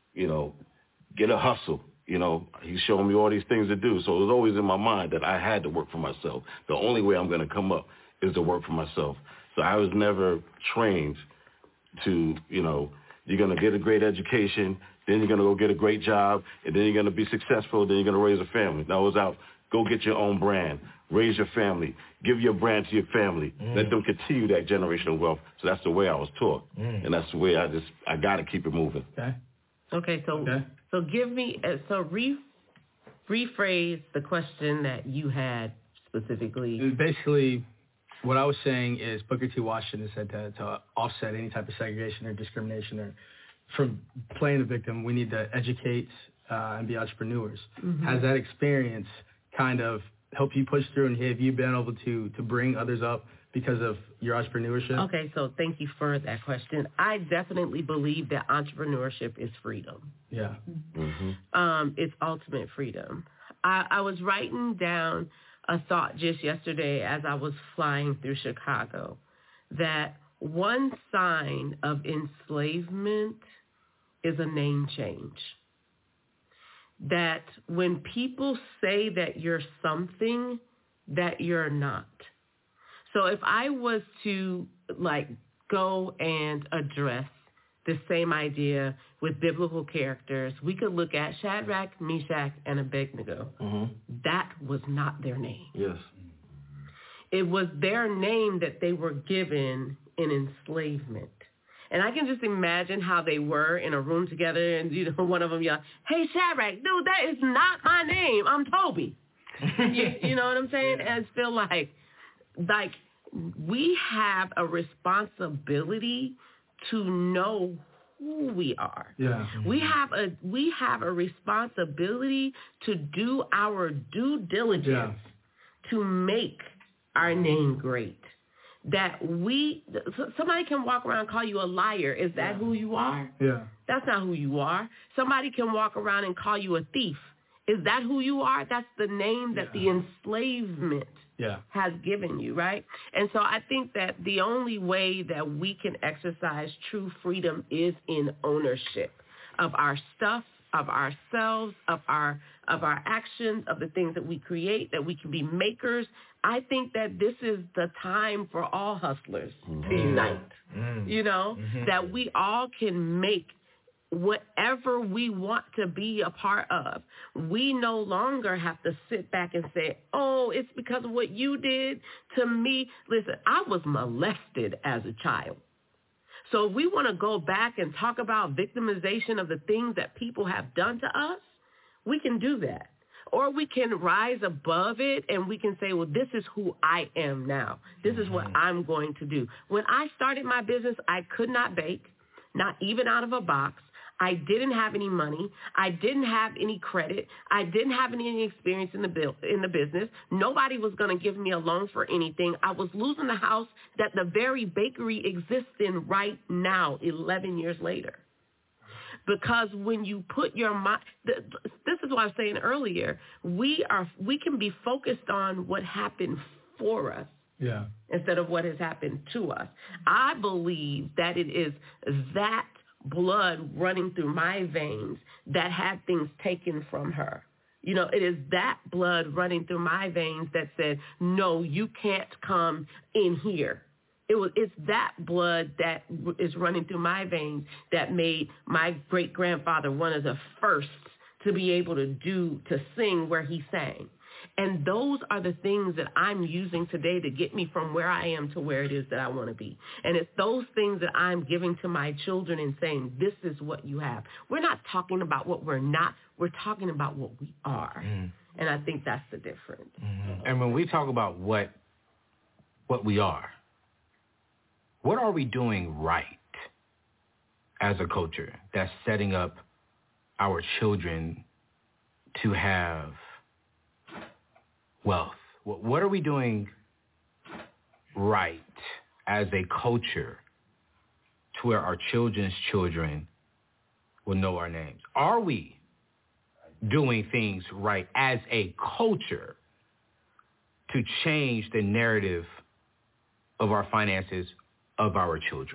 Get a hustle. He's showing me all these things to do. So it was always in my mind that I had to work for myself. The only way I'm going to come up is to work for myself. So I was never trained to, you're going to get a great education, then you're going to go get a great job, and then you're going to be successful, then you're going to raise a family. That was out. Go get your own brand. Raise your family. Give your brand to your family. Let them continue that generational wealth. So that's the way I was taught. And that's the way I got to keep it moving. Okay, so give me, rephrase the question that you had specifically. Basically, what I was saying is Booker T. Washington said to offset any type of segregation or discrimination or from playing the victim, we need to educate and be entrepreneurs. Has that experience kind of helped you push through, and have you been able to bring others up because of your entrepreneurship? Okay, so thank you for that question. I definitely believe that entrepreneurship is freedom. Yeah. It's ultimate freedom. I was writing down a thought just yesterday as I was flying through Chicago that one sign of enslavement is a name change. That when people say that you're something that you're not. So if I was to go and address the same idea with biblical characters, we could look at Shadrach, Meshach, and Abednego. That was not their name. Yes. It was their name that they were given in enslavement. And I can just imagine how they were in a room together and, one of them yelled, "Hey, Shadrach, dude, that is not my name. I'm Toby." you know what I'm saying? And I feel like we have a responsibility to know who we are. Yeah. We have a responsibility to do our due diligence to make our name great. That somebody can walk around and call you a liar. Is that who you are? Yeah. That's not who you are. Somebody can walk around and call you a thief. Is that who you are? That's the name that the enslavement has given you, right? And so I think that the only way that we can exercise true freedom is in ownership of our stuff, of ourselves, of our actions, of the things that we create, that we can be makers. I think that this is the time for all hustlers to unite, that we all can make whatever we want to be a part of. We no longer have to sit back and say, oh, it's because of what you did to me. Listen, I was molested as a child. So if we want to go back and talk about victimization of the things that people have done to us, we can do that. Or we can rise above it and we can say, well, this is who I am now. This is what I'm going to do. When I started my business, I could not bake, not even out of a box. I didn't have any money. I didn't have any credit. I didn't have any experience in the business. Nobody was going to give me a loan for anything. I was losing the house that the very bakery exists in right now, 11 years later. Because when you put your mind, this is what I was saying earlier, we can be focused on what happened for us. Yeah. Instead of what has happened to us. I believe that it is that blood running through my veins that had things taken from her. It is that blood running through my veins that said, no, you can't come in here. It's that blood that is running through my veins that made my great-grandfather one of the first to be able to sing where he sang. And those are the things that I'm using today to get me from where I am to where it is that I want to be. And it's those things that I'm giving to my children and saying, this is what you have. We're not talking about what we're not. We're talking about what we are. And I think that's the difference. And when we talk about what we are, what are we doing right as a culture that's setting up our children to have wealth? What are we doing right as a culture to where our children's children will know our names? Are we doing things right as a culture to change the narrative of our finances of our children?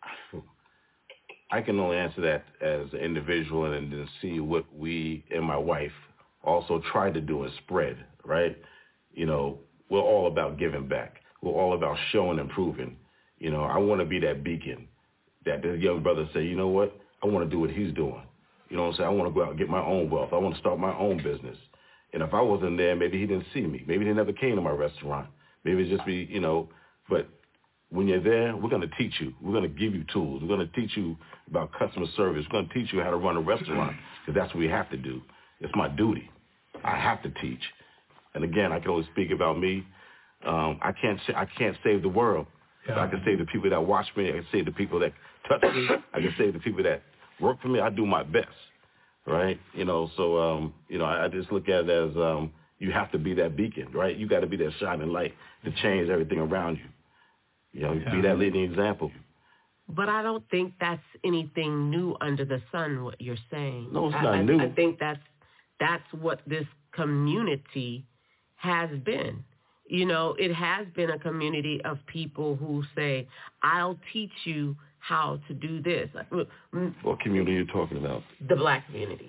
I can only answer that as an individual and then see what we and my wife also try to do and spread, right? We're all about giving back. We're all about showing and proving. I want to be that beacon that the young brother say, you know what? I want to do what he's doing. You know what I'm saying? I want to go out and get my own wealth. I want to start my own business. And if I wasn't there, maybe he didn't see me. Maybe they never came to my restaurant. Maybe it's just be, but when you're there, we're going to teach you. We're going to give you tools. We're going to teach you about customer service. We're going to teach you how to run a restaurant because that's what we have to do. It's my duty. I have to teach. And again, I can only speak about me. I can't save the world. Yeah. I can save the people that watch me. I can save the people that touch me. I can save the people that work for me. I do my best, right? I just look at it as you have to be that beacon, right? You got to be that shining light to change everything around you. Be that leading example. But I don't think that's anything new under the sun, what you're saying. No, it's not new. I think that's what this community has been. You know, it has been a community of people who say, I'll teach you how to do this. What community are you talking about? The black community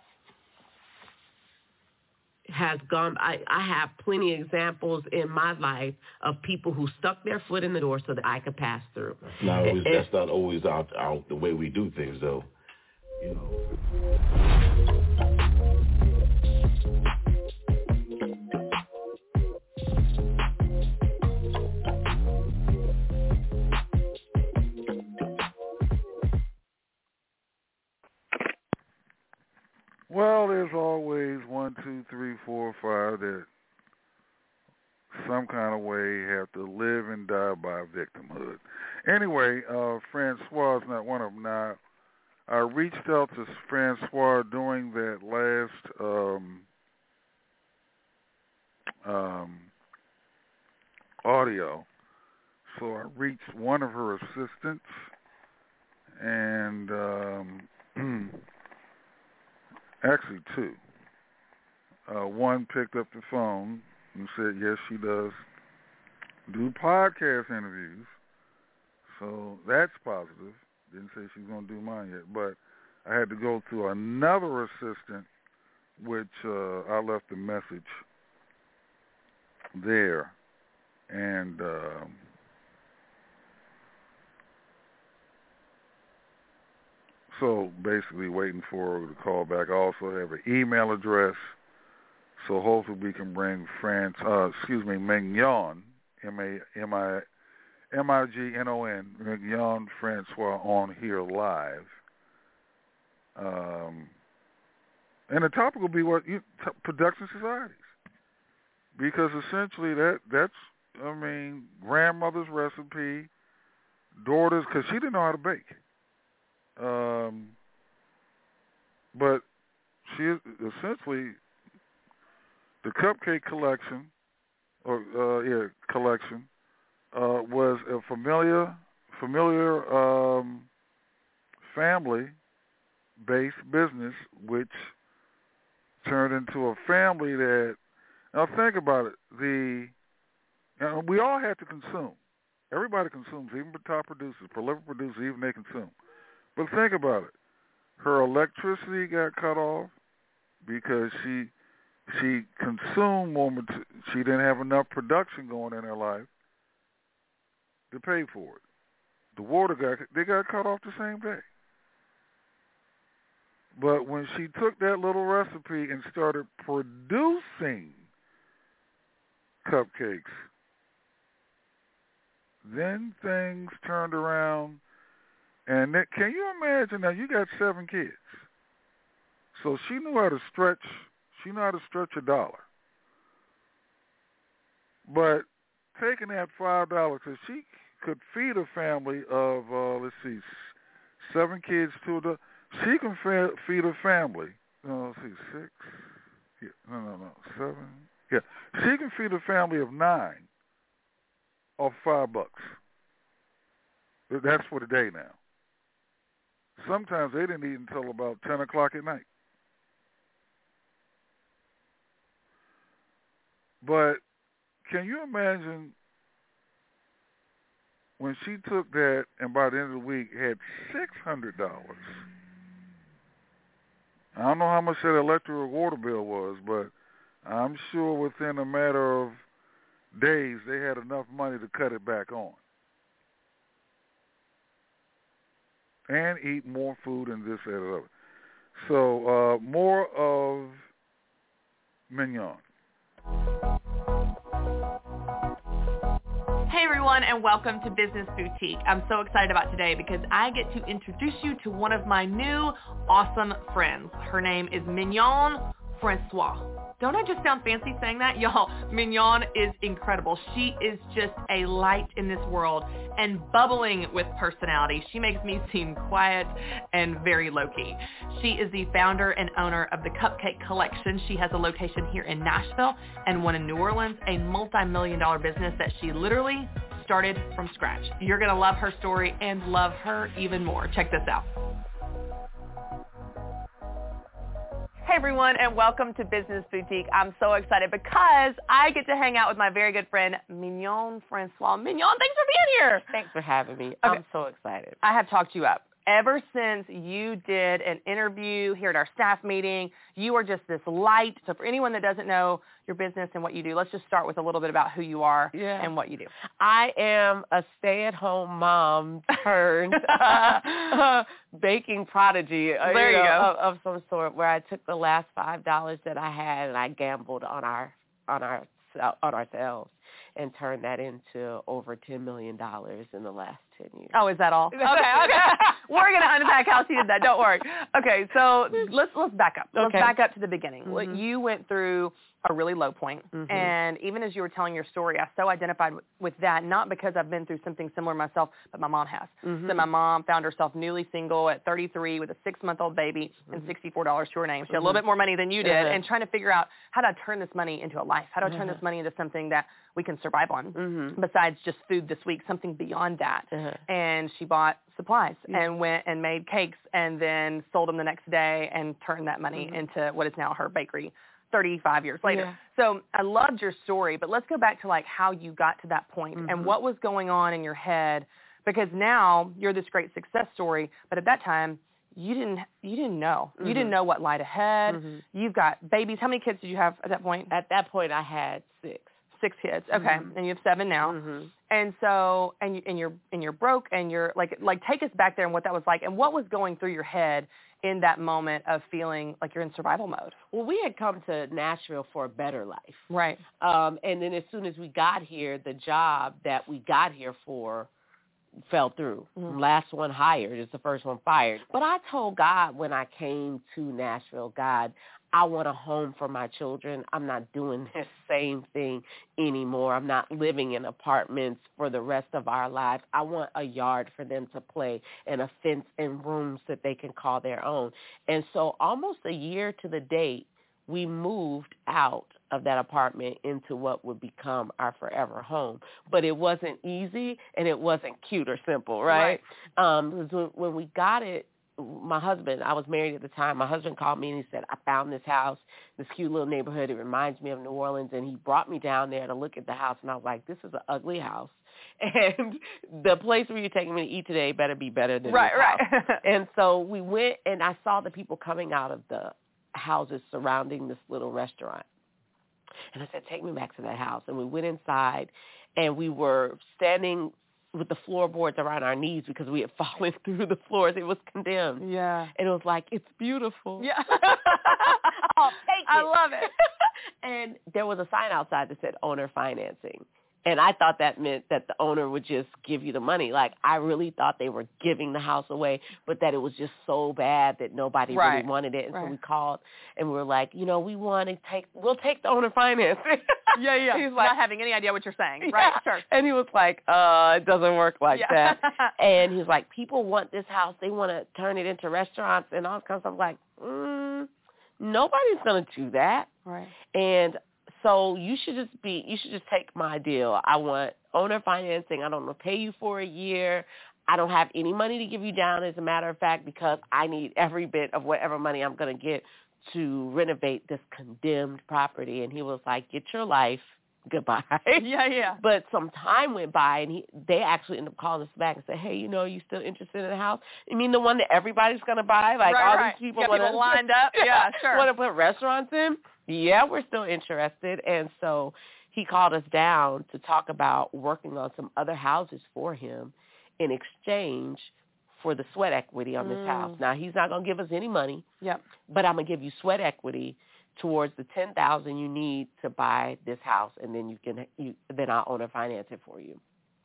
has gone. I have plenty of examples in my life of people who stuck their foot in the door so that I could pass through. That's not always out the way we do things, though. You know. Well, there's always 1, 2, 3, 4, 5 that some kind of way have to live and die by victimhood. Anyway, Francois is not one of them. Now, I reached out to Francois during that last audio. So I reached one of her assistants and actually two. One picked up the phone and said, yes, she does do podcast interviews. So that's positive. Didn't say she's going to do mine yet. But I had to go to another assistant, which I left a message there. And so basically waiting for her to call back. I also have an email address. So hopefully we can bring Mignon, M-I-G-N-O-N, Mignon Francois on here live. And the topic will be production societies. Because essentially that's grandmother's recipe, daughters, because she didn't know how to bake. But she essentially, the cupcake collection, was a familiar family-based business, which turned into a family that. Now think about it. We all had to consume. Everybody consumes, even the top producers, prolific producers, even they consume. But think about it. Her electricity got cut off because she consumed more. She didn't have enough production going in her life to pay for it. The water got cut off the same day. But when she took that little recipe and started producing cupcakes, then things turned around. And can you imagine? Now you got 7 kids, so she knew how to stretch. She knew how to stretch $1. But taking that $5, because she could feed a family of 7 kids to the. She can feed a family. No, 6. Yeah, no, 7. Yeah, she can feed a family of 9 off $5. That's for the day now. Sometimes they didn't eat until about 10 o'clock at night. But can you imagine when she took that and by the end of the week had $600? I don't know how much that electric or water bill was, but I'm sure within a matter of days they had enough money to cut it back on. And eat more food and this, that, and other. So more of Mignon. Hey everyone, and welcome to Business Boutique. I'm so excited about today because I get to introduce you to one of my new awesome friends. Her name is Mignon Francois. Don't I just sound fancy saying that? Y'all, Mignon is incredible. She is just a light in this world and bubbling with personality. She makes me seem quiet and very low-key. She is the founder and owner of the Cupcake Collection. She has a location here in Nashville and one in New Orleans, a multi-million-dollar business that she literally started from scratch. You're going to love her story and love her even more. Check this out. Hey everyone, and welcome to Business Boutique. I'm so excited because I get to hang out with my very good friend, Mignon Francois. Mignon, thanks for being here. Thanks for having me. Okay. I'm so excited. I have talked you up. Ever since you did an interview here at our staff meeting, you are just this light. So for anyone that doesn't know your business and what you do, let's just start with a little bit about who you are and what you do. I am a stay-at-home mom turned baking prodigy There you go. of some sort, where I took the last $5 that I had and I gambled on ourselves and turned that into over $10 million in the last 10 years. Oh, is that all? Okay. We're going to unpack how she did that. Don't worry. Okay, so let's back up. Let's back up to the beginning. Mm-hmm. You went through a really low point, and even as you were telling your story, I so identified with that, not because I've been through something similar myself, but my mom has. So my mom found herself newly single at 33 with a 6-month-old baby and $64 to her name. She had a little bit more money than you did, and trying to figure out, how do I turn this money into a life? How do I turn this money into something that we can survive on besides just food this week, something beyond that? And she bought supplies and went and made cakes and then sold them the next day and turned that money into what is now her bakery 35 years later. So I loved your story, but let's go back to like how you got to that point and what was going on in your head, because now you're this great success story, but at that time you didn't know. You didn't know what lied ahead. You've got babies. How many kids did you have at that point? At that point I had 6. 6 kids. Okay. And you have 7 now. And so, and you're broke, and you're like take us back there and what that was like and what was going through your head in that moment of feeling like you're in survival mode. Well, we had come to Nashville for a better life. Right. And then as soon as we got here, the job that we got here for fell through. Last one hired is the first one fired. But I told God when I came to Nashville, God, I want a home for my children. I'm not doing this same thing anymore. I'm not living in apartments for the rest of our lives. I want a yard for them to play and a fence and rooms that they can call their own. And so almost a year to the date, we moved out of that apartment into what would become our forever home. But it wasn't easy and it wasn't cute or simple, right? When we got it, my husband, I was married at the time, my husband called me and he said, I found this house, this cute little neighborhood. It reminds me of New Orleans. And he brought me down there to look at the house. And I was like, this is an ugly house. And the place where you're taking me to eat today better be better than this house. And so we went and I saw the people coming out of the houses surrounding this little restaurant. And I said, take me back to that house. And we went inside and we were standing with the floorboards around our knees because we had fallen through the floors. It was condemned. Yeah. And it was like, it's beautiful. Yeah. I'll take it. I love it. And there was a sign outside that said owner financing. And I thought that meant that the owner would just give you the money. Like, I really thought they were giving the house away, but that it was just so bad that nobody really wanted it. And so we called and we were like, you know, we'll take the owner financing. Yeah. He's like, not having any idea what you're saying. Right, sure. And he was like, it doesn't work like that. And he was like, people want this house. They want to turn it into restaurants and all kinds of stuff. Like, nobody's going to do that. Right. And so you should just take my deal. I want owner financing. I don't want to pay you for a year. I don't have any money to give you down, as a matter of fact, because I need every bit of whatever money I'm going to get to renovate this condemned property. And he was like, get your life. Goodbye. Yeah. But some time went by, and they actually ended up calling us back and said, hey, you know, you still interested in the house? You mean the one that everybody's going to buy? Like all these people lined up? Yeah, sure. Want to put restaurants in? Yeah, we're still interested. And so he called us down to talk about working on some other houses for him in exchange for the sweat equity on this house. Now, he's not going to give us any money, but I'm going to give you sweat equity towards the $10,000 you need to buy this house, and then then I'll owner finance it for you.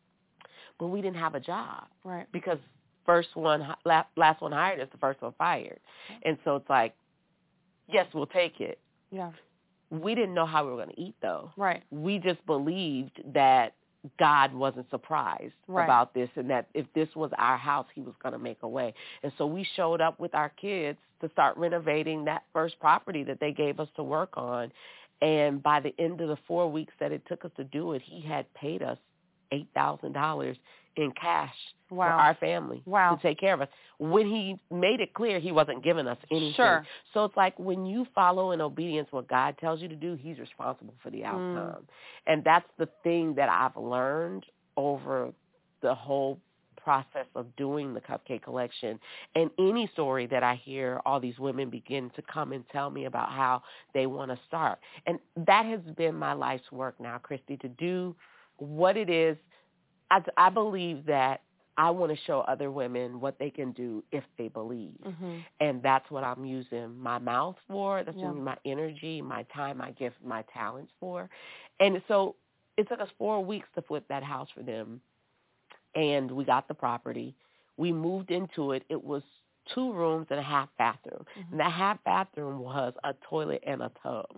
But we didn't have a job, right? Because last one hired is the first one fired, and so it's like, yes, we'll take it. Yeah. We didn't know how we were going to eat, though. Right. We just believed that God wasn't surprised about this, and that if this was our house, he was going to make a way. And so we showed up with our kids to start renovating that first property that they gave us to work on. And by the end of the 4 weeks that it took us to do it, he had paid us $8,000 in cash for Wow. our family Wow. to take care of us. When he made it clear he wasn't giving us anything. Sure. So it's like when you follow in obedience what God tells you to do, he's responsible for the outcome. And that's the thing that I've learned over the whole process of doing the Cupcake Collection. And any story that I hear, all these women begin to come and tell me about how they want to start. And that has been my life's work now, Christy, to do what it is. I believe that I want to show other women what they can do if they believe. And that's what I'm using my mouth for. That's using my energy, my time, my gift, my talents for. And so it took us 4 weeks to flip that house for them. And we got the property. We moved into it. It was 2 rooms and a half bathroom. And that half bathroom was a toilet and a tub.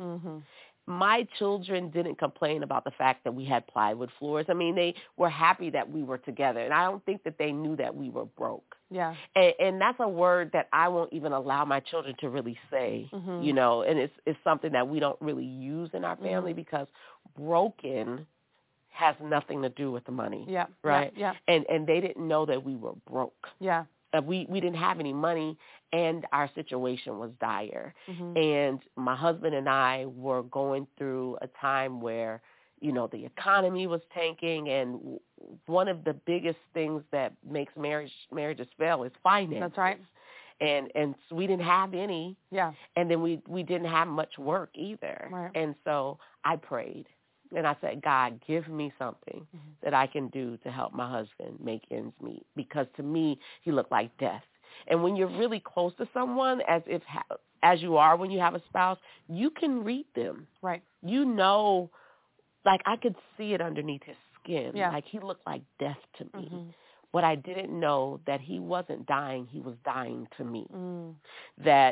My children didn't complain about the fact that we had plywood floors. I mean, they were happy that we were together. And I don't think that they knew that we were broke. Yeah. And that's a word that I won't even allow my children to really say, you know, and it's something that we don't really use in our family because broken has nothing to do with the money. Yeah. Right? Yeah. And they didn't know that we were broke. Yeah. We didn't have any money, and our situation was dire. And my husband and I were going through a time where, you know, the economy was tanking, and one of the biggest things that makes marriages fail is finance. That's right. And so we didn't have any. Yeah. And then we didn't have much work either. Right. And so I prayed. And I said, God, give me something that I can do to help my husband make ends meet. Because to me, he looked like death. And when you're really close to someone, as you are when you have a spouse, you can read them. Right. You know, like I could see it underneath his skin. Yeah. Like he looked like death to me. But I didn't know that he wasn't dying. He was dying to me. That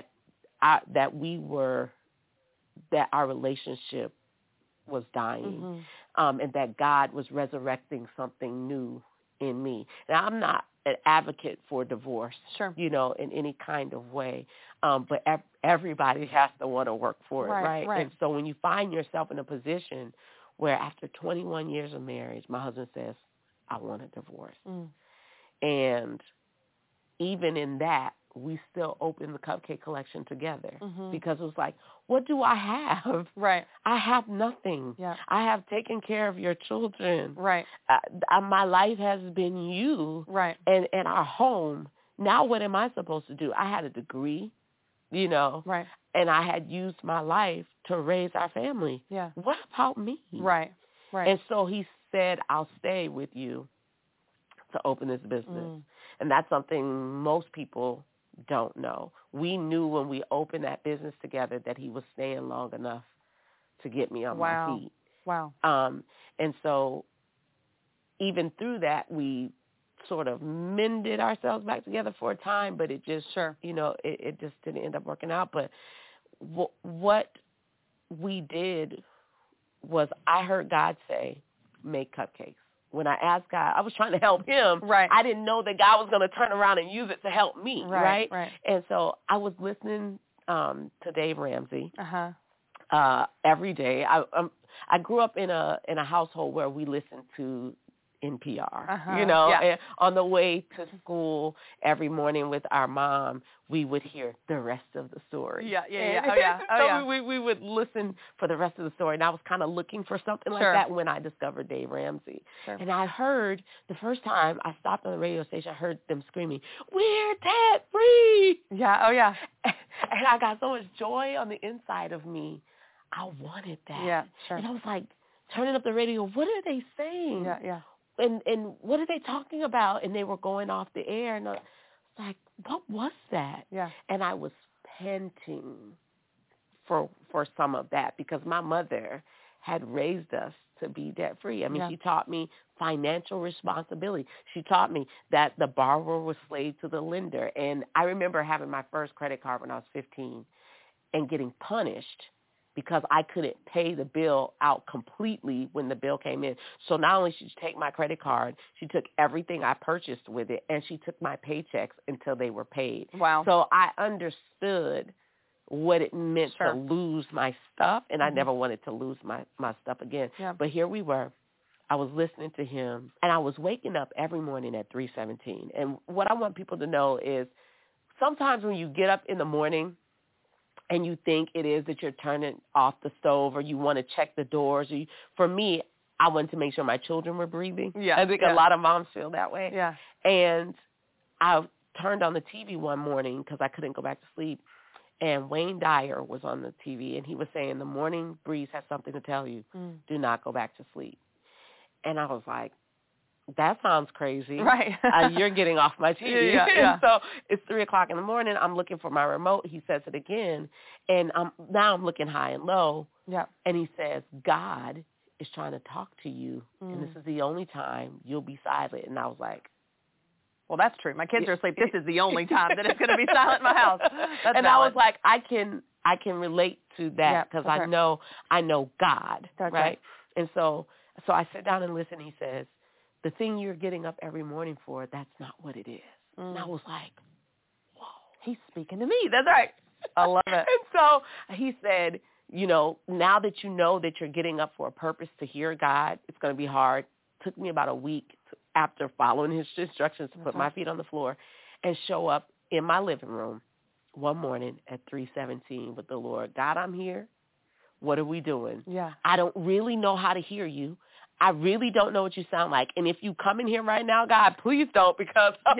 our relationship was dying, and that God was resurrecting something new in me. Now, I'm not an advocate for divorce, you know, in any kind of way, but everybody has to want to work for it, right? And so when you find yourself in a position where after 21 years of marriage, my husband says, I want a divorce. And even in that, we still opened the Cupcake Collection together because it was like, what do I have? Right. I have nothing. Yeah. I have taken care of your children. Right. My life has been you. Right. And our home. Now what am I supposed to do? I had a degree, you know. Right. And I had used my life to raise our family. Yeah. What about me? Right. Right. And so he said, I'll stay with you to open this business. And that's something most people don't know. We knew when we opened that business together that he was staying long enough to get me on my feet. Wow. And so even through that, we sort of mended ourselves back together for a time, but it just, you know, it just didn't end up working out. But what we did was I heard God say, make cupcakes. When I asked God, I was trying to help him. Right. I didn't know that God was going to turn around and use it to help me, right? Right. And so I was listening to Dave Ramsey every day. I grew up in a household where we listened to NPR, you know, and on the way to school every morning with our mom, we would hear the rest of the story. We would listen for the rest of the story, and I was kind of looking for something like that when I discovered Dave Ramsey. And I heard, the first time I stopped on the radio station, I heard them screaming, we're debt-free! Yeah, And I got so much joy on the inside of me. I wanted that. Yeah, sure. And I was like, turning up the radio, what are they saying? Yeah. And what are they talking about? And they were going off the air, and I was like, what was that? Yeah. And I was panting for some of that because my mother had raised us to be debt-free. I mean, she taught me financial responsibility. She taught me that the borrower was slave to the lender. And I remember having my first credit card when I was 15 and getting punished because I couldn't pay the bill out completely when the bill came in. So not only did she take my credit card, she took everything I purchased with it, and she took my paychecks until they were paid. Wow. So I understood what it meant to lose my stuff, and I never wanted to lose my stuff again. Yeah. But here we were. I was listening to him, and I was waking up every morning at 3:17. And what I want people to know is sometimes when you get up in the morning and you think it is that you're turning off the stove or you want to check the doors. For me, I wanted to make sure my children were breathing. Yeah, I think a lot of moms feel that way. Yeah. And I turned on the TV one morning because I couldn't go back to sleep, and Wayne Dyer was on the TV, and he was saying, the morning breeze has something to tell you. Do not go back to sleep. And I was like, that sounds crazy. Right. You're getting off my TV. Yeah. And so it's 3 o'clock in the morning. I'm looking for my remote. He says it again. And now I'm looking high and low. Yeah. And he says, God is trying to talk to you. And this is the only time you'll be silent. And I was like, well, that's true. My kids are asleep. This is the only time that it's going to be silent in my house. That's and valid. I was like, I can relate to that because okay. I know God, that's right? And so I sit down and listen. He says, the thing you're getting up every morning for, that's not what it is. And I was like, whoa. He's speaking to me. That's right. I love it. And so he said, now that you know that you're getting up for a purpose to hear God, it's going to be hard. It took me about a week after following his instructions to put my feet on the floor and show up in my living room one morning at 3:17 with the Lord. God, I'm here. What are we doing? Yeah. I don't really know how to hear you. I really don't know what you sound like. And if you come in here right now, God, please don't, because I'm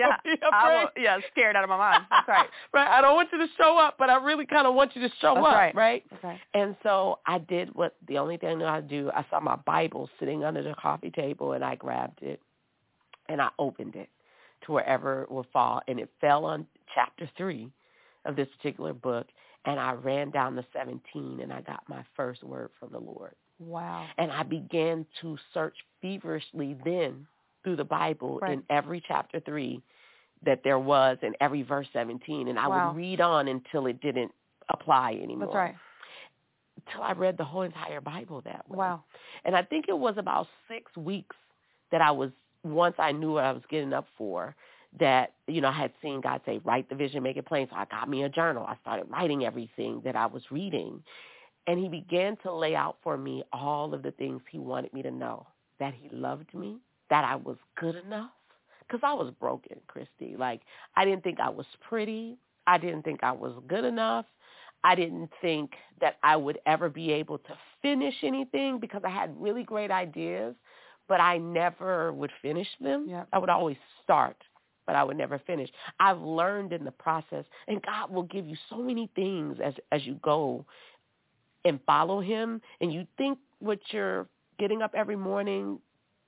scared out of my mind. That's right. Right. I don't want you to show up, but I really kind of want you to show That's up, right? Okay. And so I did the only thing that I do. I saw my Bible sitting under the coffee table, and I grabbed it, and I opened it to wherever it would fall. And it fell on chapter 3 of this particular book, and I ran down to 17, and I got my first word from the Lord. Wow. And I began to search feverishly then through the Bible in every chapter 3 that there was, in every verse 17. And I would read on until it didn't apply anymore. That's right. Until I read the whole entire Bible that way. Wow. And I think it was about 6 weeks that once I knew what I was getting up for, that, I had seen God say, write the vision, make it plain. So I got me a journal. I started writing everything that I was reading. And he began to lay out for me all of the things he wanted me to know, that he loved me, that I was good enough, because I was broken, Christy. Like, I didn't think I was pretty. I didn't think I was good enough. I didn't think that I would ever be able to finish anything because I had really great ideas, but I never would finish them. Yep. I would always start, but I would never finish. I've learned in the process, and God will give you so many things as you go and follow him, and you think what you're getting up every morning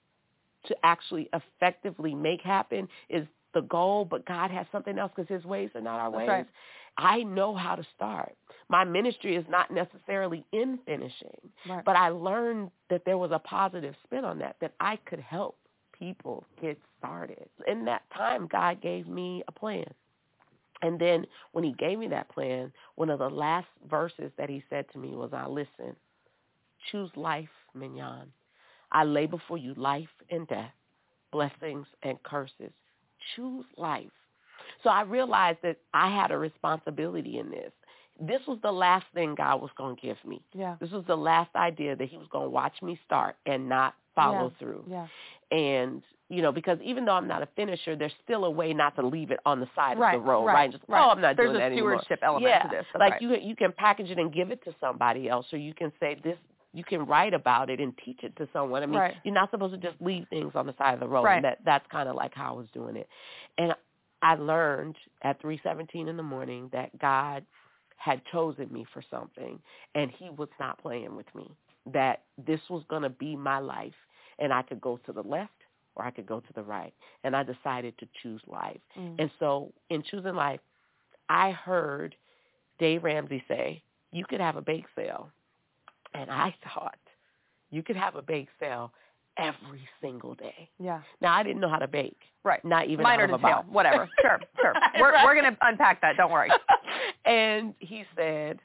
to actually effectively make happen is the goal, but God has something else because his ways are not our ways. Right. I know how to start. My ministry is not necessarily in finishing, but I learned that there was a positive spin on that I could help people get started. In that time, God gave me a plan. And then when he gave me that plan, one of the last verses that he said to me was, listen, choose life, Mignon. I lay before you life and death, blessings and curses. Choose life. So I realized that I had a responsibility in this. This was the last thing God was going to give me. Yeah. This was the last idea that he was going to watch me start and not follow through. Yeah. And, because even though I'm not a finisher, there's still a way not to leave it on the side of the road, right? Just, I'm not doing that anymore. There's a stewardship element to this. That's like you can package it and give it to somebody else, or you can say this. You can write about it and teach it to someone. I mean, you're not supposed to just leave things on the side of the road. Right. And that's kind of like how I was doing it. And I learned at 3:17 in the morning that God had chosen me for something, and he was not playing with me, that this was going to be my life, and I could go to the left or I could go to the right. And I decided to choose life. And so in choosing life, I heard Dave Ramsey say, you could have a bake sale. And I thought, you could have a bake sale every single day. Yeah. Now, I didn't know how to bake. Right. Not even minor out of a detail. box. Whatever. Sure. We're going to unpack that. Don't worry. And he said,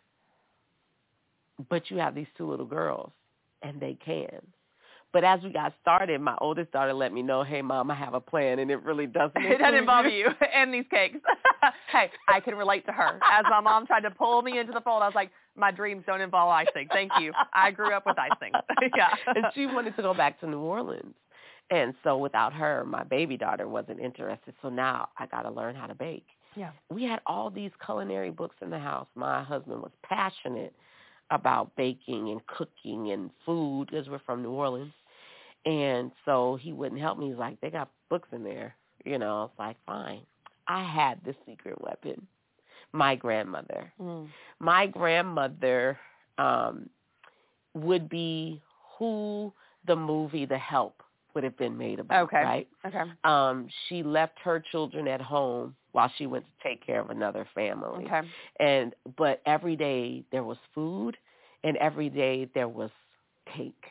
but you have these 2 little girls, and they can. But as we got started, my oldest daughter let me know, hey, Mom, I have a plan, and it really doesn't involve you and these cakes. Hey, I can relate to her. As my mom tried to pull me into the fold, I was like, my dreams don't involve icing. Thank you. I grew up with icing. Yeah. And she wanted to go back to New Orleans. And so without her, my baby daughter wasn't interested. So now I got to learn how to bake. Yeah. We had all these culinary books in the house. My husband was passionate about baking and cooking and food because we're from New Orleans. And so he wouldn't help me. He's like, they got books in there. You know, I was like, fine. I had the secret weapon, my grandmother. My grandmother would be who the movie The Help would have been made about, right? Okay. She left her children at home while she went to take care of another family. Okay. But every day there was food, and every day there was cake.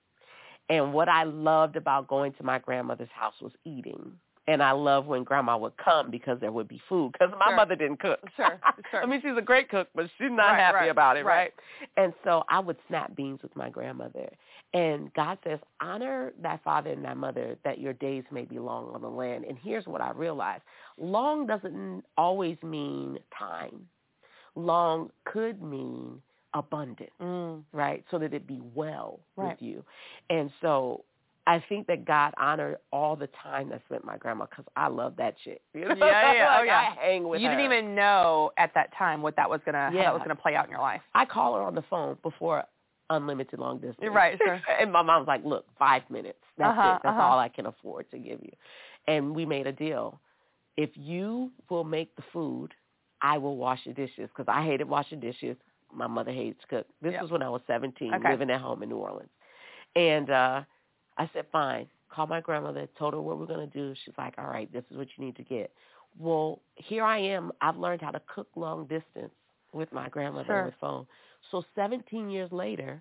And what I loved about going to my grandmother's house was eating. And I loved when Grandma would come because there would be food. Because my mother didn't cook. Sure. I mean, she's a great cook, but she's not happy about it, right? And so I would snap beans with my grandmother. And God says, honor thy father and thy mother that your days may be long on the land. And here's what I realized. Long doesn't always mean time. Long could mean abundant, right? So that it be well with you. And so I think that God honored all the time that spent my grandma because I love that shit. You know? Yeah. Like, I hang with you her. You didn't even know at that time what that was how that was gonna play out in your life. I call her on the phone before unlimited long distance. Right, sure. And my mom was like, look, 5 minutes. That's it. That's all I can afford to give you. And we made a deal. If you will make the food, I will wash the dishes because I hated washing dishes. My mother hates to cook. This was when I was 17, living at home in New Orleans. And I said, fine. Call my grandmother, told her what we're going to do. She's like, all right, this is what you need to get. Well, here I am. I've learned how to cook long distance with my grandmother on the phone. So 17 years later,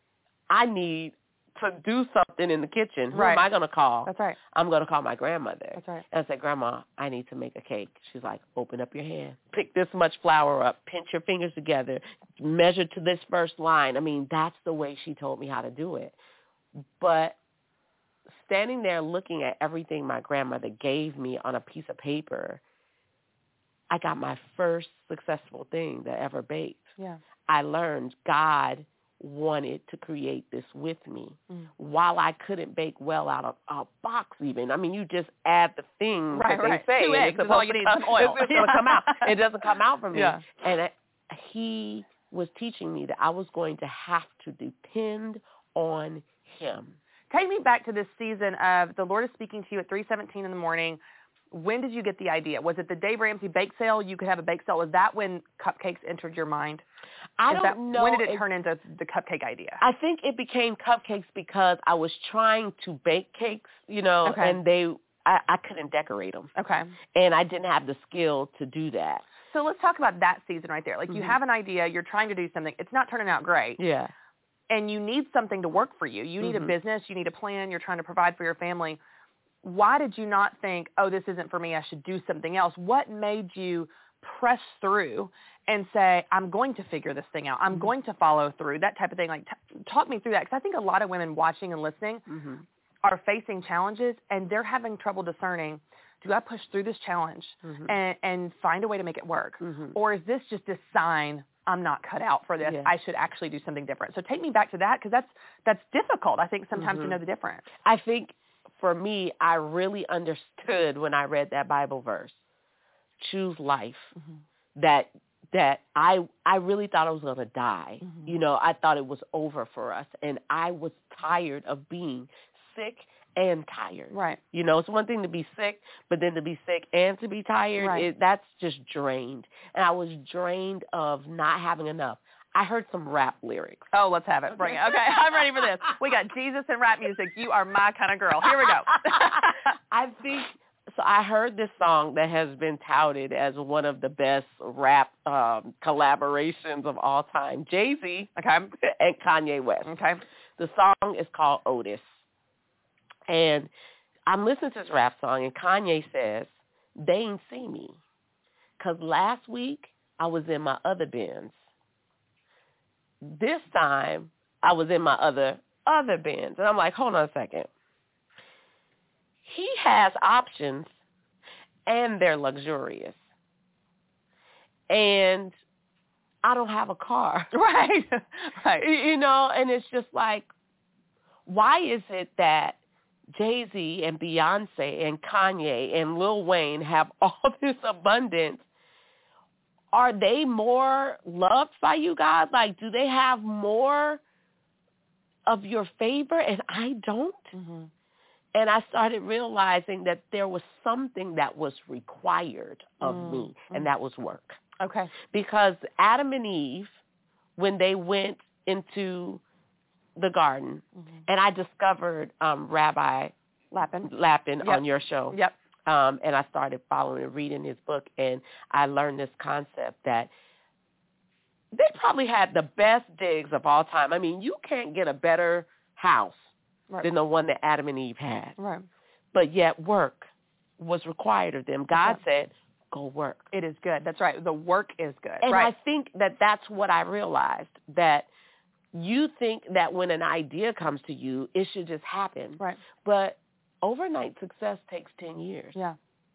I need to do something in the kitchen. Who am I going to call? That's right. I'm going to call my grandmother. That's right. And I said, Grandma, I need to make a cake. She's like, open up your hand. Pick this much flour up. Pinch your fingers together. Measure to this first line. I mean, that's the way she told me how to do it. But standing there looking at everything my grandmother gave me on a piece of paper, I got my first successful thing that I ever baked. Yeah. I learned God wanted to create this with me. While I couldn't bake well out of a box even. I mean, you just add the things that they say. 2 eggs is all you need, some oil. It's going to come out. It doesn't come out from me. Yeah. And he was teaching me that I was going to have to depend on him. Take me back to this season of the Lord is speaking to you at 3:17 in the morning. When did you get the idea? Was it the Dave Ramsey bake sale? You could have a bake sale. Was that when cupcakes entered your mind? I don't know. When did it turn into the cupcake idea? I think it became cupcakes because I was trying to bake cakes, you know, and I couldn't decorate them. Okay. And I didn't have the skill to do that. So let's talk about that season right there. Like you have an idea, you're trying to do something. It's not turning out great. Yeah. And you need something to work for you. You need a business. You need a plan. You're trying to provide for your family. Why did you not think, oh, this isn't for me, I should do something else? What made you press through and say, I'm going to figure this thing out. I'm going to follow through, that type of thing? Like, talk me through that, because I think a lot of women watching and listening are facing challenges, and they're having trouble discerning, do I push through this challenge and find a way to make it work? Or is this just a sign I'm not cut out for this? I should actually do something different. So take me back to that, because that's difficult, I think, sometimes to know the difference. I think for me, I really understood when I read that Bible verse, choose life, that I really thought I was going to die. You know, I thought it was over for us, and I was tired of being sick and tired. Right. You know, it's one thing to be sick, but then to be sick and to be tired, that's just drained. And I was drained of not having enough. I heard some rap lyrics. Oh, let's have it. Bring it. Okay, I'm ready for this. We got Jesus and rap music. You are my kind of girl. Here we go. I heard this song that has been touted as one of the best rap collaborations of all time. Jay-Z and Kanye West. Okay. The song is called Otis. And I'm listening to this rap song, and Kanye says, they ain't see me. Because last week, I was in my other Benz. This time, I was in my other Benz. And I'm like, hold on a second. He has options, and they're luxurious. and I don't have a car. Right. Right. You know, and it's just like, why is it that Jay-Z and Beyonce and Kanye and Lil Wayne have all this abundance? Are they more loved by you guys? Like, do they have more of your favor and I don't? Mm-hmm. And I started realizing that there was something that was required of me, and that was work. Okay. Because Adam and Eve, when they went into the garden, and I discovered Rabbi Lapin on your show. Yep. And I started following and reading his book, and I learned this concept that they probably had the best digs of all time. I mean, you can't get a better house than the one that Adam and Eve had. Right. But yet work was required of them. God said, go work. It is good. That's right. The work is good. And right. I think that that's what I realized, that you think that when an idea comes to you, it should just happen. Right. But overnight success takes 10 years. Yeah.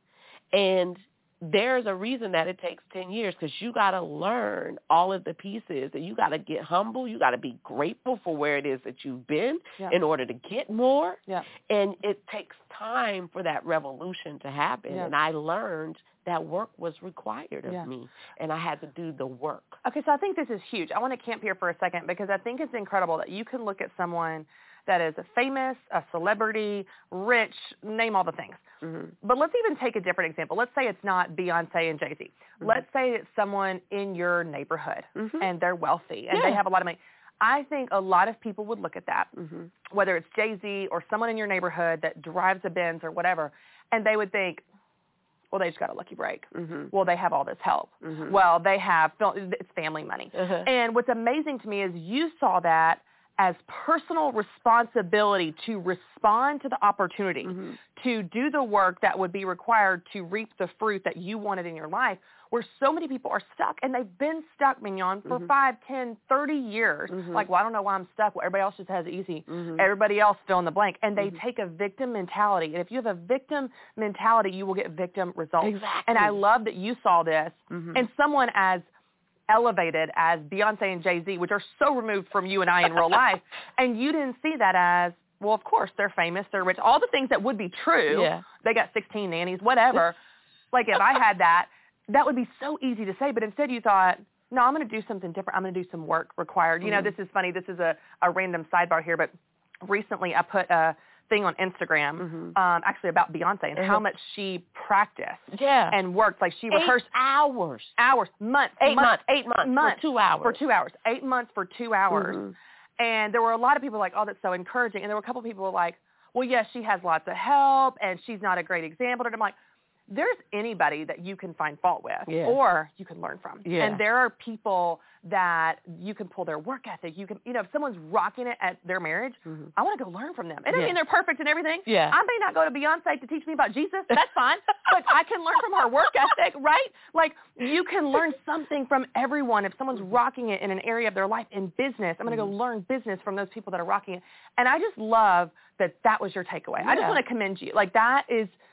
And there's a reason that it takes 10 years, because you got to learn all of the pieces, and you got to get humble. You got to be grateful for where it is that you've been in order to get more. Yeah. And it takes time for that revolution to happen. Yeah. And I learned that work was required of me, and I had to do the work. Okay, so I think this is huge. I want to camp here for a second, because I think it's incredible that you can look at someone that is a famous, a celebrity, rich, name all the things. Mm-hmm. But let's even take a different example. Let's say it's not Beyonce and Jay-Z. Mm-hmm. Let's say it's someone in your neighborhood, and they're wealthy, and Yeah. they have a lot of money. I think a lot of people would look at that, whether it's Jay-Z or someone in your neighborhood that drives a Benz or whatever, and they would think, well, they just got a lucky break. Well, they have all this help. Well, they have, it's family money. And what's amazing to me is you saw that as personal responsibility to respond to the opportunity, to do the work that would be required to reap the fruit that you wanted in your life, where so many people are stuck, and they've been stuck, Mignon, for 5, 10, 30 years. Like, well, I don't know why I'm stuck. Well, everybody else just has it easy. Everybody else fill in the blank. And they take a victim mentality. And if you have a victim mentality, you will get victim results. Exactly. And I love that you saw this. And someone as elevated as Beyonce and Jay-Z, which are so removed from you and I in real life, and you didn't see that as, well, of course, they're famous, they're rich, all the things that would be true. Yeah. They got 16 nannies, whatever. Like, if I had that, that would be so easy to say, but instead you thought, no, I'm going to do something different. I'm going to do some work required. You know, this is funny. This is a random sidebar here, but recently I put a thing on Instagram, actually about Beyonce and how much she practiced and worked. Like, she rehearsed 8 hours. Months. 8 months. 8 months. For 2 hours. For 2 hours. 8 months for 2 hours. And there were a lot of people like, oh, that's so encouraging. And there were a couple of people like, well, yes, she has lots of help, and she's not a great example. And I'm like, there's anybody that you can find fault with or you can learn from. Yeah. And there are people that you can pull their work ethic. You can, you know, if someone's rocking it at their marriage, I want to go learn from them. It doesn't mean they're perfect and everything. Yeah. I may not go to Beyonce to teach me about Jesus. That's fine. But I can learn from her work ethic, right? Like, you can learn something from everyone. If someone's rocking it in an area of their life in business, I'm going to go learn business from those people that are rocking it. And I just love that that was your takeaway. I just want to commend you. Like, that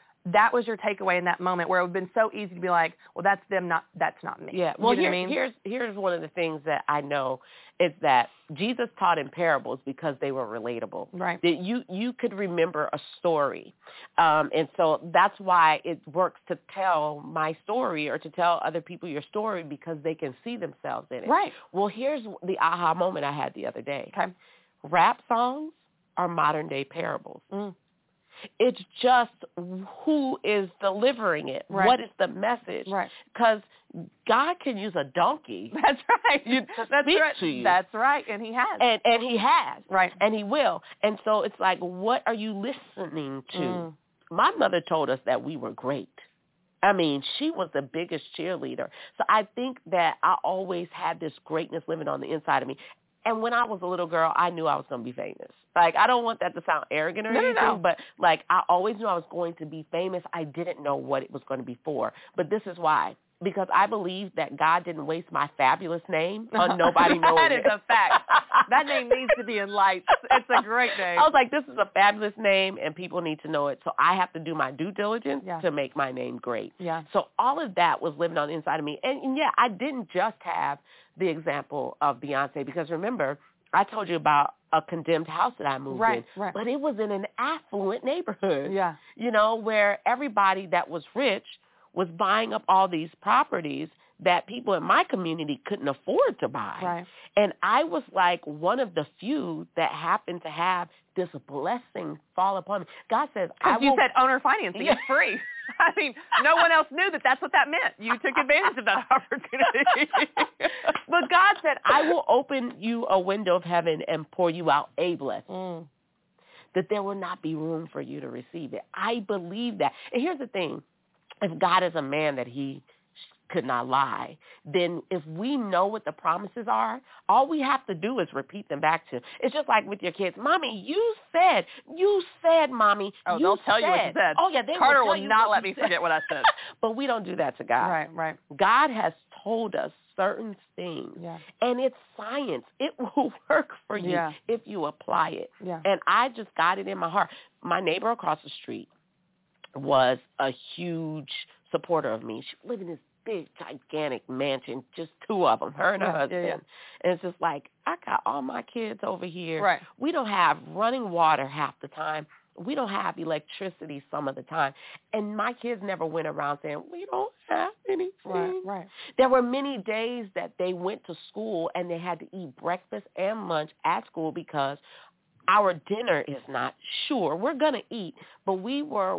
was your takeaway in that moment, where it would have been so easy to be like, well, that's them, that's not me. Yeah. Well, you know what I mean? here's one of the things that I know is that Jesus taught in parables because they were relatable. Right. That you could remember a story. And so that's why it works to tell my story or to tell other people your story, because they can see themselves in it. Right. Well, here's the aha moment I had the other day. Okay. Rap songs are modern day parables. It's just who is delivering it. Right. What is the message? Right. Because God can use a donkey. That's right. To That's speak right. to you. That's right. And he has. And he has. Right. And he will. And so it's like, what are you listening to? My mother told us that we were great. I mean, she was the biggest cheerleader. So I think that I always had this greatness living on the inside of me. And when I was a little girl, I knew I was going to be famous. Like, I don't want that to sound arrogant or anything, but, like, I always knew I was going to be famous. I didn't know what it was going to be for. But this is why. because I believe that God didn't waste my fabulous name on nobody knowing That it. is a fact. That name needs to be in lights. It's a great name. I was like, this is a fabulous name, and people need to know it. So I have to do my due diligence to make my name great. Yeah. So all of that was living on the inside of me. And yeah, I didn't just have the example of Beyonce, because remember, I told you about a condemned house that I moved in. Right. But it was in an affluent neighborhood. Yeah. Where everybody that was rich was buying up all these properties that people in my community couldn't afford to buy. Right. And I was like one of the few that happened to have this blessing fall upon me. God says, because you said owner financing is free. I mean, no one else knew that that's what that meant. You took advantage of that opportunity. But God said, I will open you a window of heaven and pour you out a blessing. That there will not be room for you to receive it. I believe that. And here's the thing. If God is a man that he could not lie, then if we know what the promises are, all we have to do is repeat them back to him. It's just like with your kids. Mommy, you said, Mommy. Oh, they'll tell you what you said. Oh, yeah, Carter will not let me forget what I said. But we don't do that to God. Right. God has told us certain things, and it's science. It will work for you if you apply it. Yeah. And I just got it in my heart. My neighbor across the street was a huge supporter of me. She lived in this big, gigantic mansion, just two of them, her and her husband. Yeah. And it's just like, I got all my kids over here. Right. We don't have running water half the time. We don't have electricity some of the time. And my kids never went around saying, we don't have anything. Right. There were many days that they went to school and they had to eat breakfast and lunch at school because our dinner is not sure. We're going to eat, but we were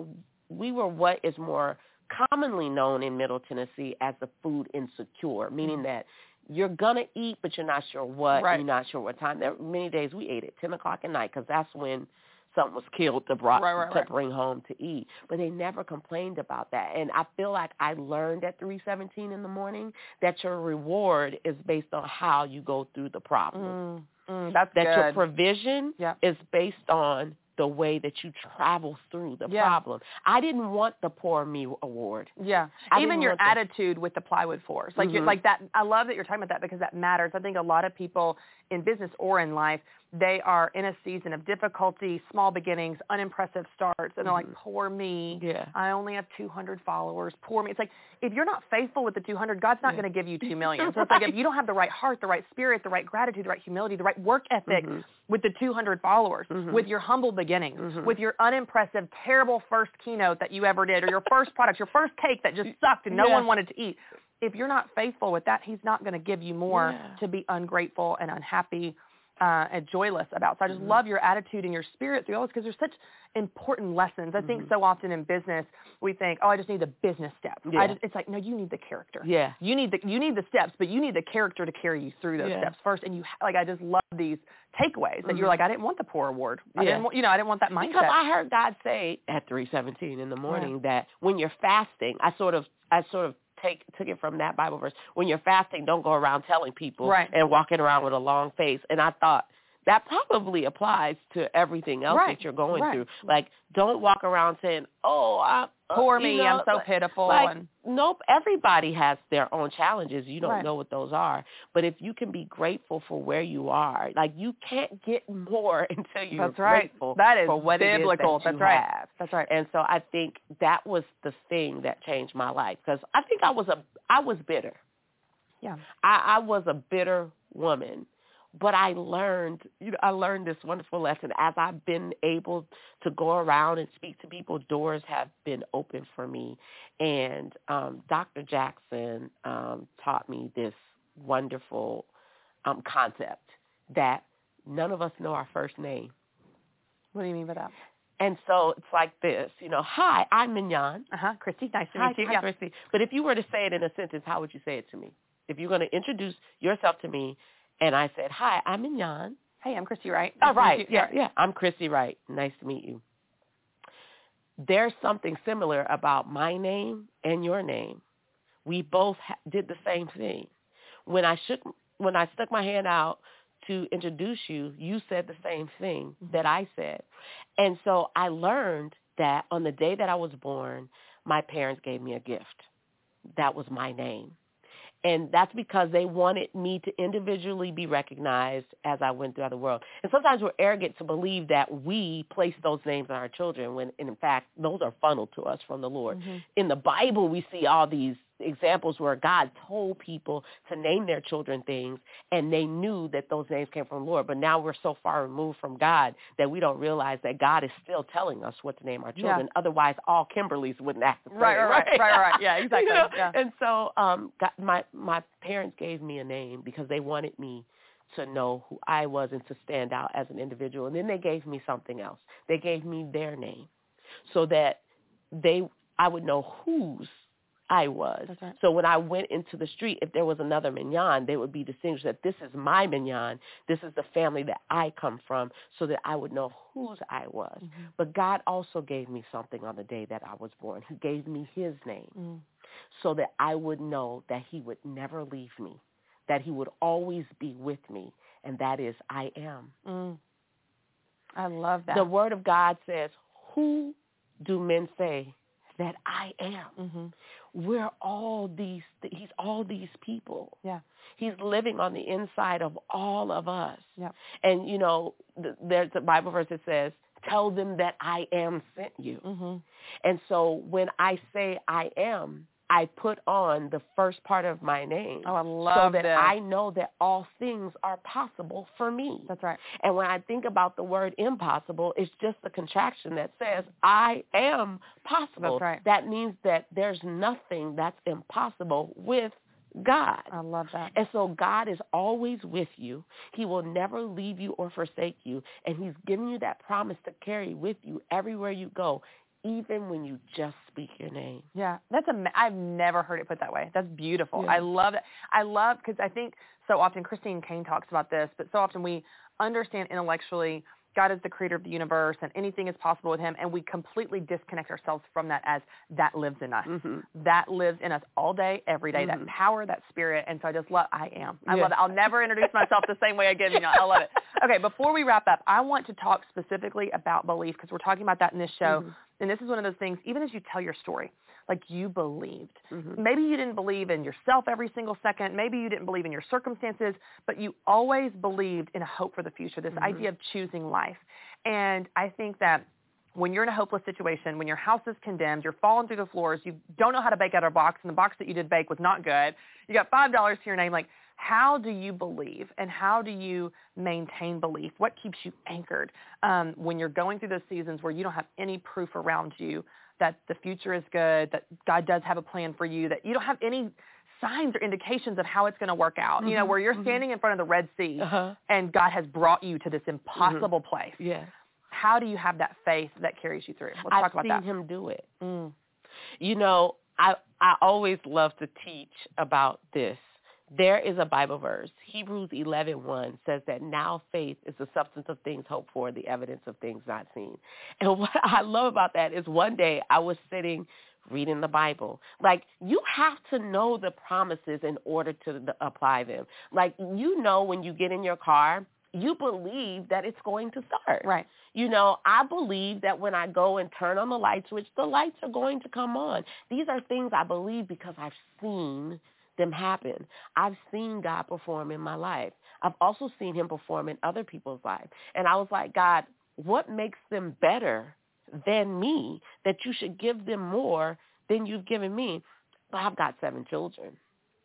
what is more commonly known in Middle Tennessee as the food insecure, meaning that you're going to eat, but you're not sure what, Right. you're not sure what time. There were many days we ate at 10 o'clock at night because that's when something was killed to bring home to eat. But they never complained about that. And I feel like I learned at 3:17 in the morning that your reward is based on how you go through the problem. That's that good. your provision is based on the way that you travel through the problem. I didn't want the Poor Me Award. Yeah. Even your attitude with the plywood floors. Like you're like that. I love that you're talking about that because that matters. I think a lot of people in business or in life, they are in a season of difficulty, small beginnings, unimpressive starts, and they're like, poor me. Yeah. I only have 200 followers. Poor me. It's like, if you're not faithful with the 200, God's not going to give you 2 million. So it's like, if you don't have the right heart, the right spirit, the right gratitude, the right humility, the right work ethic with the 200 followers, with your humble beginnings, with your unimpressive, terrible first keynote that you ever did, or your first product, your first cake that just sucked and no one wanted to eat. If you're not faithful with that, he's not going to give you more to be ungrateful and unhappy and joyless about. So I just love your attitude and your spirit through all this because there's such important lessons. I think so often in business we think, oh, I just need the business steps. It's like, no, you need the character. Yeah. You need the steps, but you need the character to carry you through those steps first. And I just love these takeaways that you're like, I didn't want the poor award. I didn't want that mindset. Because I heard God say at 3:17 in the morning that when you're fasting, I sort of took it from that Bible verse. When you're fasting, don't go around telling people and walking around with a long face. And I thought that probably applies to everything else that you're going through. Like, don't walk around saying, oh, poor me, I'm so pitiful. Nope, everybody has their own challenges. You don't know what those are. But if you can be grateful for where you are, like you can't get more until you're grateful for what biblical. it is that you have. That's right. And so I think that was the thing that changed my life because I think I was bitter. Yeah. I was a bitter woman. But I learned this wonderful lesson. As I've been able to go around and speak to people, doors have been open for me. And Dr. Jackson taught me this wonderful concept that none of us know our first name. What do you mean by that? And so it's like this, hi, I'm Mignon. Christy, nice to meet you. Hi, Christy. But if you were to say it in a sentence, how would you say it to me? If you're going to introduce yourself to me, and I said, hi, I'm Mignon. Hey, I'm Christy Wright. Oh, right. Yeah. I'm Christy Wright. Nice to meet you. There's something similar about my name and your name. We both did the same thing. When I stuck my hand out to introduce you, you said the same thing that I said. And so I learned that on the day that I was born, my parents gave me a gift. that was my name. And that's because they wanted me to individually be recognized as I went throughout the world. And sometimes we're arrogant to believe that we place those names on our children when, in fact, those are funneled to us from the Lord. Mm-hmm. In the Bible, we see all these examples where God told people to name their children things, and they knew that those names came from the Lord. But now we're so far removed from God that we don't realize that God is still telling us what to name our children. Yeah. Otherwise, all Kimberlys wouldn't have to say right. Yeah, exactly. You know? Yeah. And so my parents gave me a name because they wanted me to know who I was and to stand out as an individual. And then they gave me something else. They gave me their name so that I would know whose I was. Right. So when I went into the street, if there was another Mignon, they would be distinguished that this is my Mignon. This is the family that I come from, so that I would know whose I was. Mm-hmm. But God also gave me something on the day that I was born. He gave me his name so that I would know that he would never leave me, that he would always be with me, and that is I am. I love that. The word of God says, who do men say that I am? Mm-hmm. We're all these, he's all these people. Yeah. He's living on the inside of all of us. Yeah. And, you know, there's a Bible verse that says, tell them that I am sent you. Mm-hmm. And so when I say I am, I put on the first part of my name. Oh, I love so that this. I know that all things are possible for me. That's right. And when I think about the word impossible, it's just a contraction that says I am possible. That's right. That means that there's nothing that's impossible with God. I love that. And so God is always with you. He will never leave you or forsake you. And he's given you that promise to carry with you everywhere you go, even when you just speak your name. Yeah, I've never heard it put that way. That's beautiful. Yeah. I love it. Because I think so often, Christine Kane talks about this, but so often we understand intellectually God is the creator of the universe and anything is possible with him, and we completely disconnect ourselves from that as that lives in us. Mm-hmm. That lives in us all day, every day, that power, that spirit. And so I just love, I am. I love it. I'll never introduce myself the same way again. You know, I love it. Okay, before we wrap up, I want to talk specifically about belief because we're talking about that in this show. Mm-hmm. And this is one of those things, even as you tell your story, like you believed. Mm-hmm. Maybe you didn't believe in yourself every single second. Maybe you didn't believe in your circumstances, but you always believed in a hope for the future, this idea of choosing life. And I think that when you're in a hopeless situation, when your house is condemned, you're falling through the floors, you don't know how to bake out a box, and the box that you did bake was not good, you got $5 to your name, like, how do you believe and how do you maintain belief? What keeps you anchored when you're going through those seasons where you don't have any proof around you that the future is good, that God does have a plan for you, that you don't have any signs or indications of how it's going to work out, you know, where you're standing in front of the Red Sea and God has brought you to this impossible place. Yeah. How do you have that faith that carries you through? Let's talk about that. I've seen him do it. You know, I always love to teach about this. There is a Bible verse, Hebrews 11:1 says that now faith is the substance of things hoped for, the evidence of things not seen. And what I love about that is one day I was sitting reading the Bible. Like, you have to know the promises in order to apply them. Like, you know, when you get in your car, you believe that it's going to start. Right. You know, I believe that when I go and turn on the light switch, the lights are going to come on. These are things I believe because I've seen them happen. I've seen God perform in my life. I've also seen him perform in other people's lives. And I was like, God, what makes them better than me that you should give them more than you've given me? But I've got 7 children.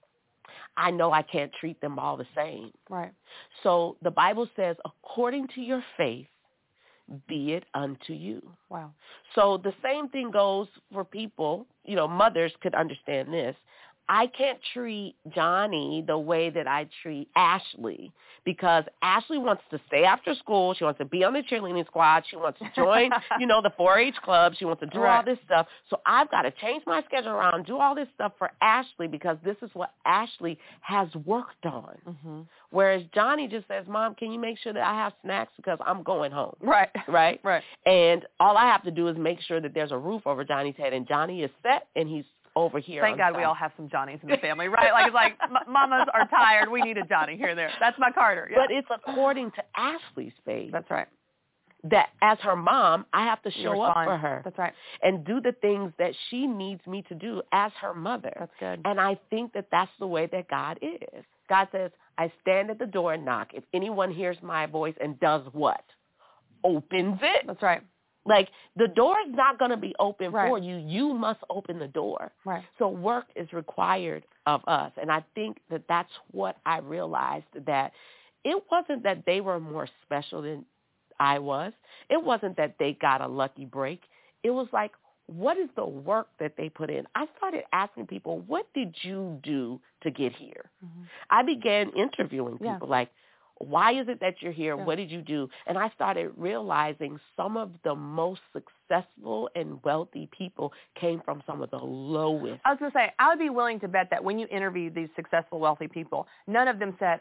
I know I can't treat them all the same. Right. So the Bible says, according to your faith, be it unto you. Wow. So the same thing goes for people, you know, mothers could understand this. I can't treat Johnny the way that I treat Ashley because Ashley wants to stay after school. She wants to be on the cheerleading squad. She wants to join, you know, the 4-H club. She wants to do all this stuff. So I've got to change my schedule around, do all this stuff for Ashley because this is what Ashley has worked on. Whereas Johnny just says, Mom, can you make sure that I have snacks because I'm going home? Right. Right? Right. And all I have to do is make sure that there's a roof over Johnny's head, and Johnny is set, and he's over here. Thank God we all have some Johnnies in the family, right? Like, it's like, mamas are tired. We need a Johnny here and there. That's my Carter. Yeah. But it's according to Ashley's faith. That's right. that as her mom, I have to You show up respond. for her. That's right. And do the things that she needs me to do as her mother. That's good. And I think that that's the way that God is. God says, I stand at the door and knock. If anyone hears my voice and does what? Opens it. That's right. Like, the door is not going to be open Right. for you. You must open the door. Right. So work is required of us. And I think that that's what I realized, that it wasn't that they were more special than I was. It wasn't that they got a lucky break. It was like, what is the work that they put in? I started asking people, what did you do to get here? Mm-hmm. I began interviewing people Yeah. like, why is it that you're here? Yeah. What did you do? And I started realizing some of the most successful and wealthy people came from some of the lowest. I was going to say, I would be willing to bet that when you interview these successful, wealthy people, none of them said,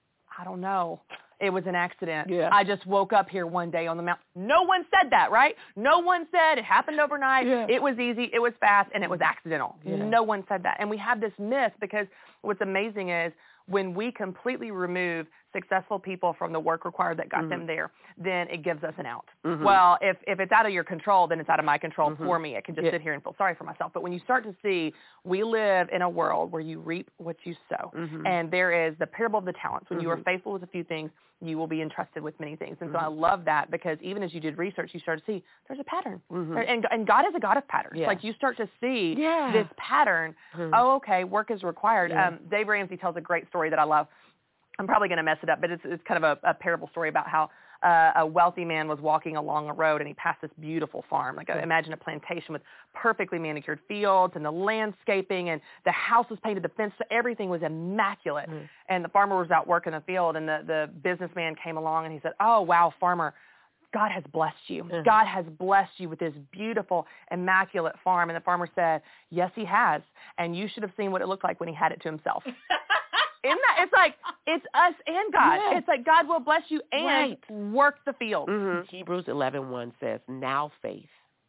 I don't know, it was an accident. Yeah. I just woke up here one day on the mountain. No one said that, right? No one said it happened overnight. Yeah. It was easy, it was fast, and it was accidental. Yeah. No one said that. And we have this myth because what's amazing is when we completely remove successful people from the work required that got them there, then it gives us an out. Mhm. Well, if it's out of your control, then it's out of my control Mhm. for me. I can just Yeah. sit here and feel sorry for myself. But when you start to see, we live in a world where you reap what you sow. Mhm. And there is the parable of the talents. When you are Mhm. faithful with a few things, you will be entrusted with many things. And so Mhm. I love that because even as you did research, you started to see there's a pattern. Mhm. And God is a God of patterns. Yeah. Like you start to see Yeah. this pattern. Mhm. Oh, okay, work is required. Yeah. Dave Ramsey tells a great story that I love. I'm probably going to mess it up, but it's kind of a parable story about how a wealthy man was walking along a road and he passed this beautiful farm. Like imagine a plantation with perfectly manicured fields and the landscaping and the house was painted, the fence, everything was immaculate. Mhm. And the farmer was out working the field and the businessman came along and he said, oh, wow, farmer, God has blessed you. Mhm. God has blessed you with this beautiful, immaculate farm. And the farmer said, yes, he has. And you should have seen what it looked like when he had it to himself. Isn't that, it's like, it's us and God. Yes. It's like God will bless you and Right. work the field. Mhm. Hebrews 11:1 says, now faith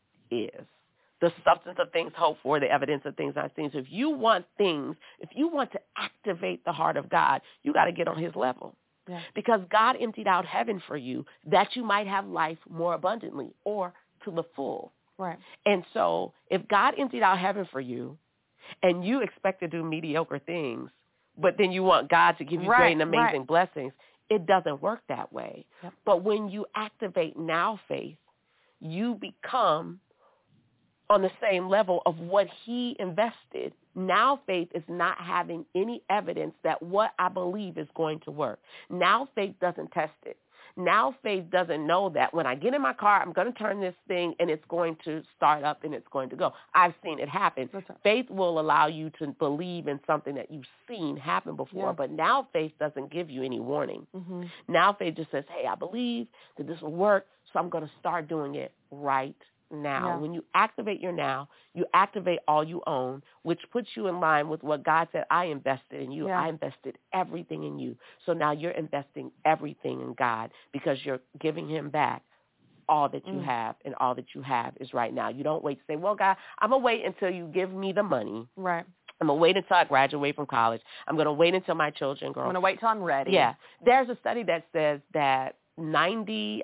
is the substance of things hoped for, the evidence of things not seen. So if you want things, if you want to activate the heart of God, you got to get on his level. Yeah. Because God emptied out heaven for you that you might have life more abundantly or to the full. Right. And so if God emptied out heaven for you and you expect to do mediocre things, but then you want God to give you great and amazing blessings, it doesn't work that way. Yep. But when you activate now faith, you become on the same level of what he invested. Now faith is not having any evidence that what I believe is going to work. Now faith doesn't test it. Now faith doesn't know that when I get in my car, I'm going to turn this thing and it's going to start up and it's going to go. I've seen it happen. That's right. Faith will allow you to believe in something that you've seen happen before, Yeah. but now faith doesn't give you any warning. Mm-hmm. Now faith just says, hey, I believe that this will work, so I'm going to start doing it right now. Yeah. When you activate your now, you activate all you own, which puts you in line with what God said, I invested in you. Yeah. I invested everything in you. So now you're investing everything in God because you're giving him back all that you have, and all that you have is right now. You don't wait to say, well, God, I'm going to wait until you give me the money. Right. I'm going to wait until I graduate from college. I'm going to wait until my children grow. I'm going to wait till I'm ready. Yeah. There's a study that says that 98%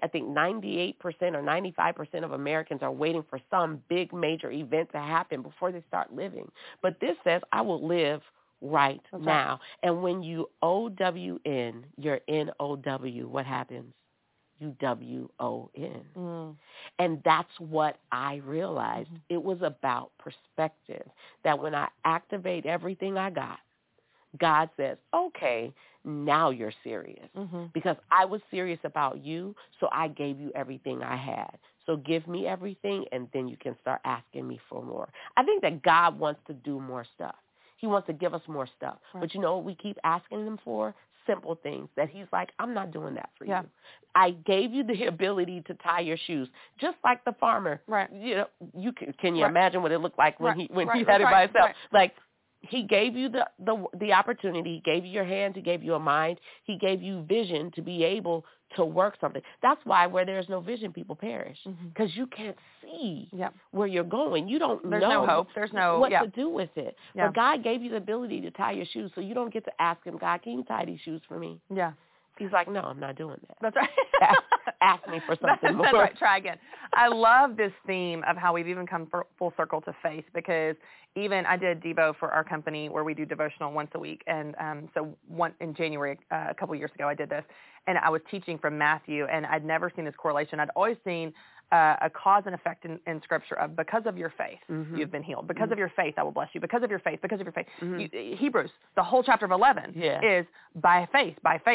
or 95% of Americans are waiting for some big major event to happen before they start living. But this says, I will live right That's now. Right. And when you OWN, you're NOW, what happens? You WON. Mm. And that's what I realized. Mm-hmm. It was about perspective, that when I activate everything I got, God says, okay, now you're serious. Mm-hmm. Because I was serious about you, so I gave you everything I had. So give me everything, and then you can start asking me for more. I think that God wants to do more stuff. He wants to give us more stuff. Right. But you know what we keep asking him for? Simple things that he's like, I'm not doing that for Yeah. you. I gave you the ability to tie your shoes, just like the farmer. Right. You know, you can you Right. imagine what it looked like when Right. he Right. had it by Right. himself? Right. Like, he gave you the opportunity. He gave you your hands. He gave you a mind. He gave you vision to be able to work something. That's why where there's no vision, people perish, because you can't see where you're going. You don't There's know no hope. There's no what to do with it. Yeah. But God gave you the ability to tie your shoes, so you don't get to ask him, God, can you tie these shoes for me? Yeah. He's like, no, I'm not doing that. That's right. Ask me for something more. That's right. Try again. I love this theme of how we've even come full circle to faith, because even I did Devo for our company where we do devotional once a week. And so in January, a couple years ago, I did this. And I was teaching from Matthew, and I'd never seen this correlation. I'd always seen a cause and effect in Scripture of because of your faith, you've been healed. Because of your faith, I will bless you. Because of your faith, because of your faith. Hebrews, the whole chapter of 11 is by faith,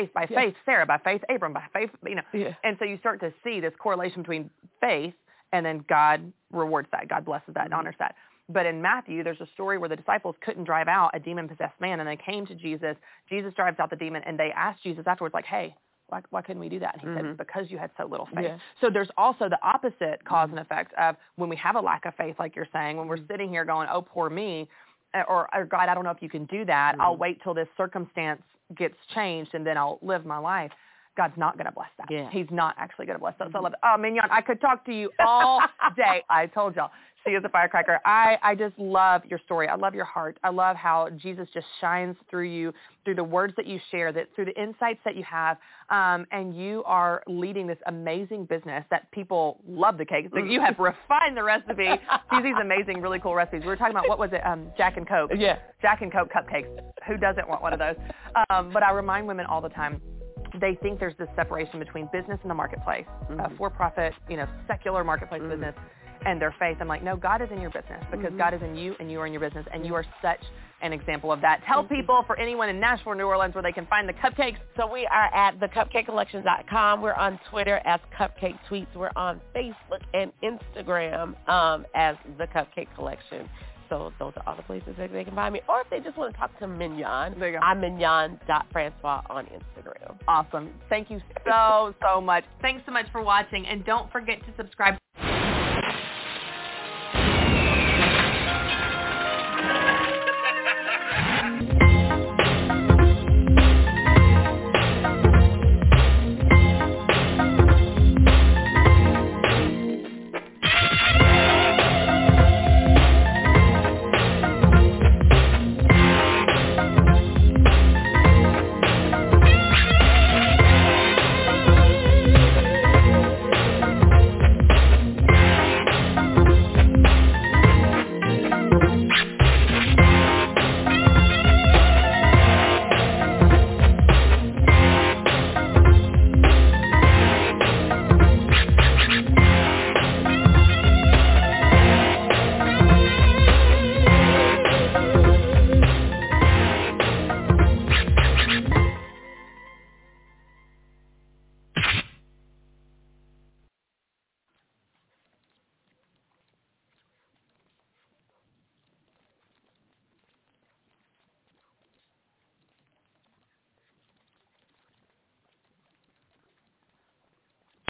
Sarah, by faith, Abram, by faith, And so you start to see this correlation between faith and then God rewards that. God blesses that and honors that. But in Matthew, there's a story where the disciples couldn't drive out a demon-possessed man, and they came to Jesus. Jesus drives out the demon, and they asked Jesus afterwards, like, hey, why couldn't we do that? And he said, because you had so little faith. Yeah. So there's also the opposite cause and effect of when we have a lack of faith, like you're saying, when we're sitting here going, oh, poor me, or God, I don't know if you can do that. I'll wait till this circumstance gets changed, and then I'll live my life. God's not going to bless that. Yeah. He's not actually going to bless that. So I love it. Oh, Mignon, I could talk to you all day. I told y'all. She is a firecracker. I just love your story. I love your heart. I love how Jesus just shines through you, through the words that you share, that through the insights that you have, and you are leading this amazing business that people love the cakes. You have refined the recipe. These amazing, really cool recipes. We were talking about, what was it, Jack and Coke? Yeah. Jack and Coke cupcakes. Who doesn't want one of those? But I remind women all the time, they think there's this separation between business and the marketplace, for-profit, secular marketplace business, and their faith. I'm like, no, God is in your business, because God is in you and you are in your business, and you are such an example of that. Tell people, for anyone in Nashville or New Orleans, where they can find the cupcakes. So we are at thecupcakecollection.com. We're on Twitter as Cupcake Tweets. We're on Facebook and Instagram as The Cupcake Collection. So those are all the places that they can find me. Or if they just want to talk to Mignon, I'm mignon.francois on Instagram. Awesome. Thank you so much. Thanks so much for watching, and don't forget to subscribe.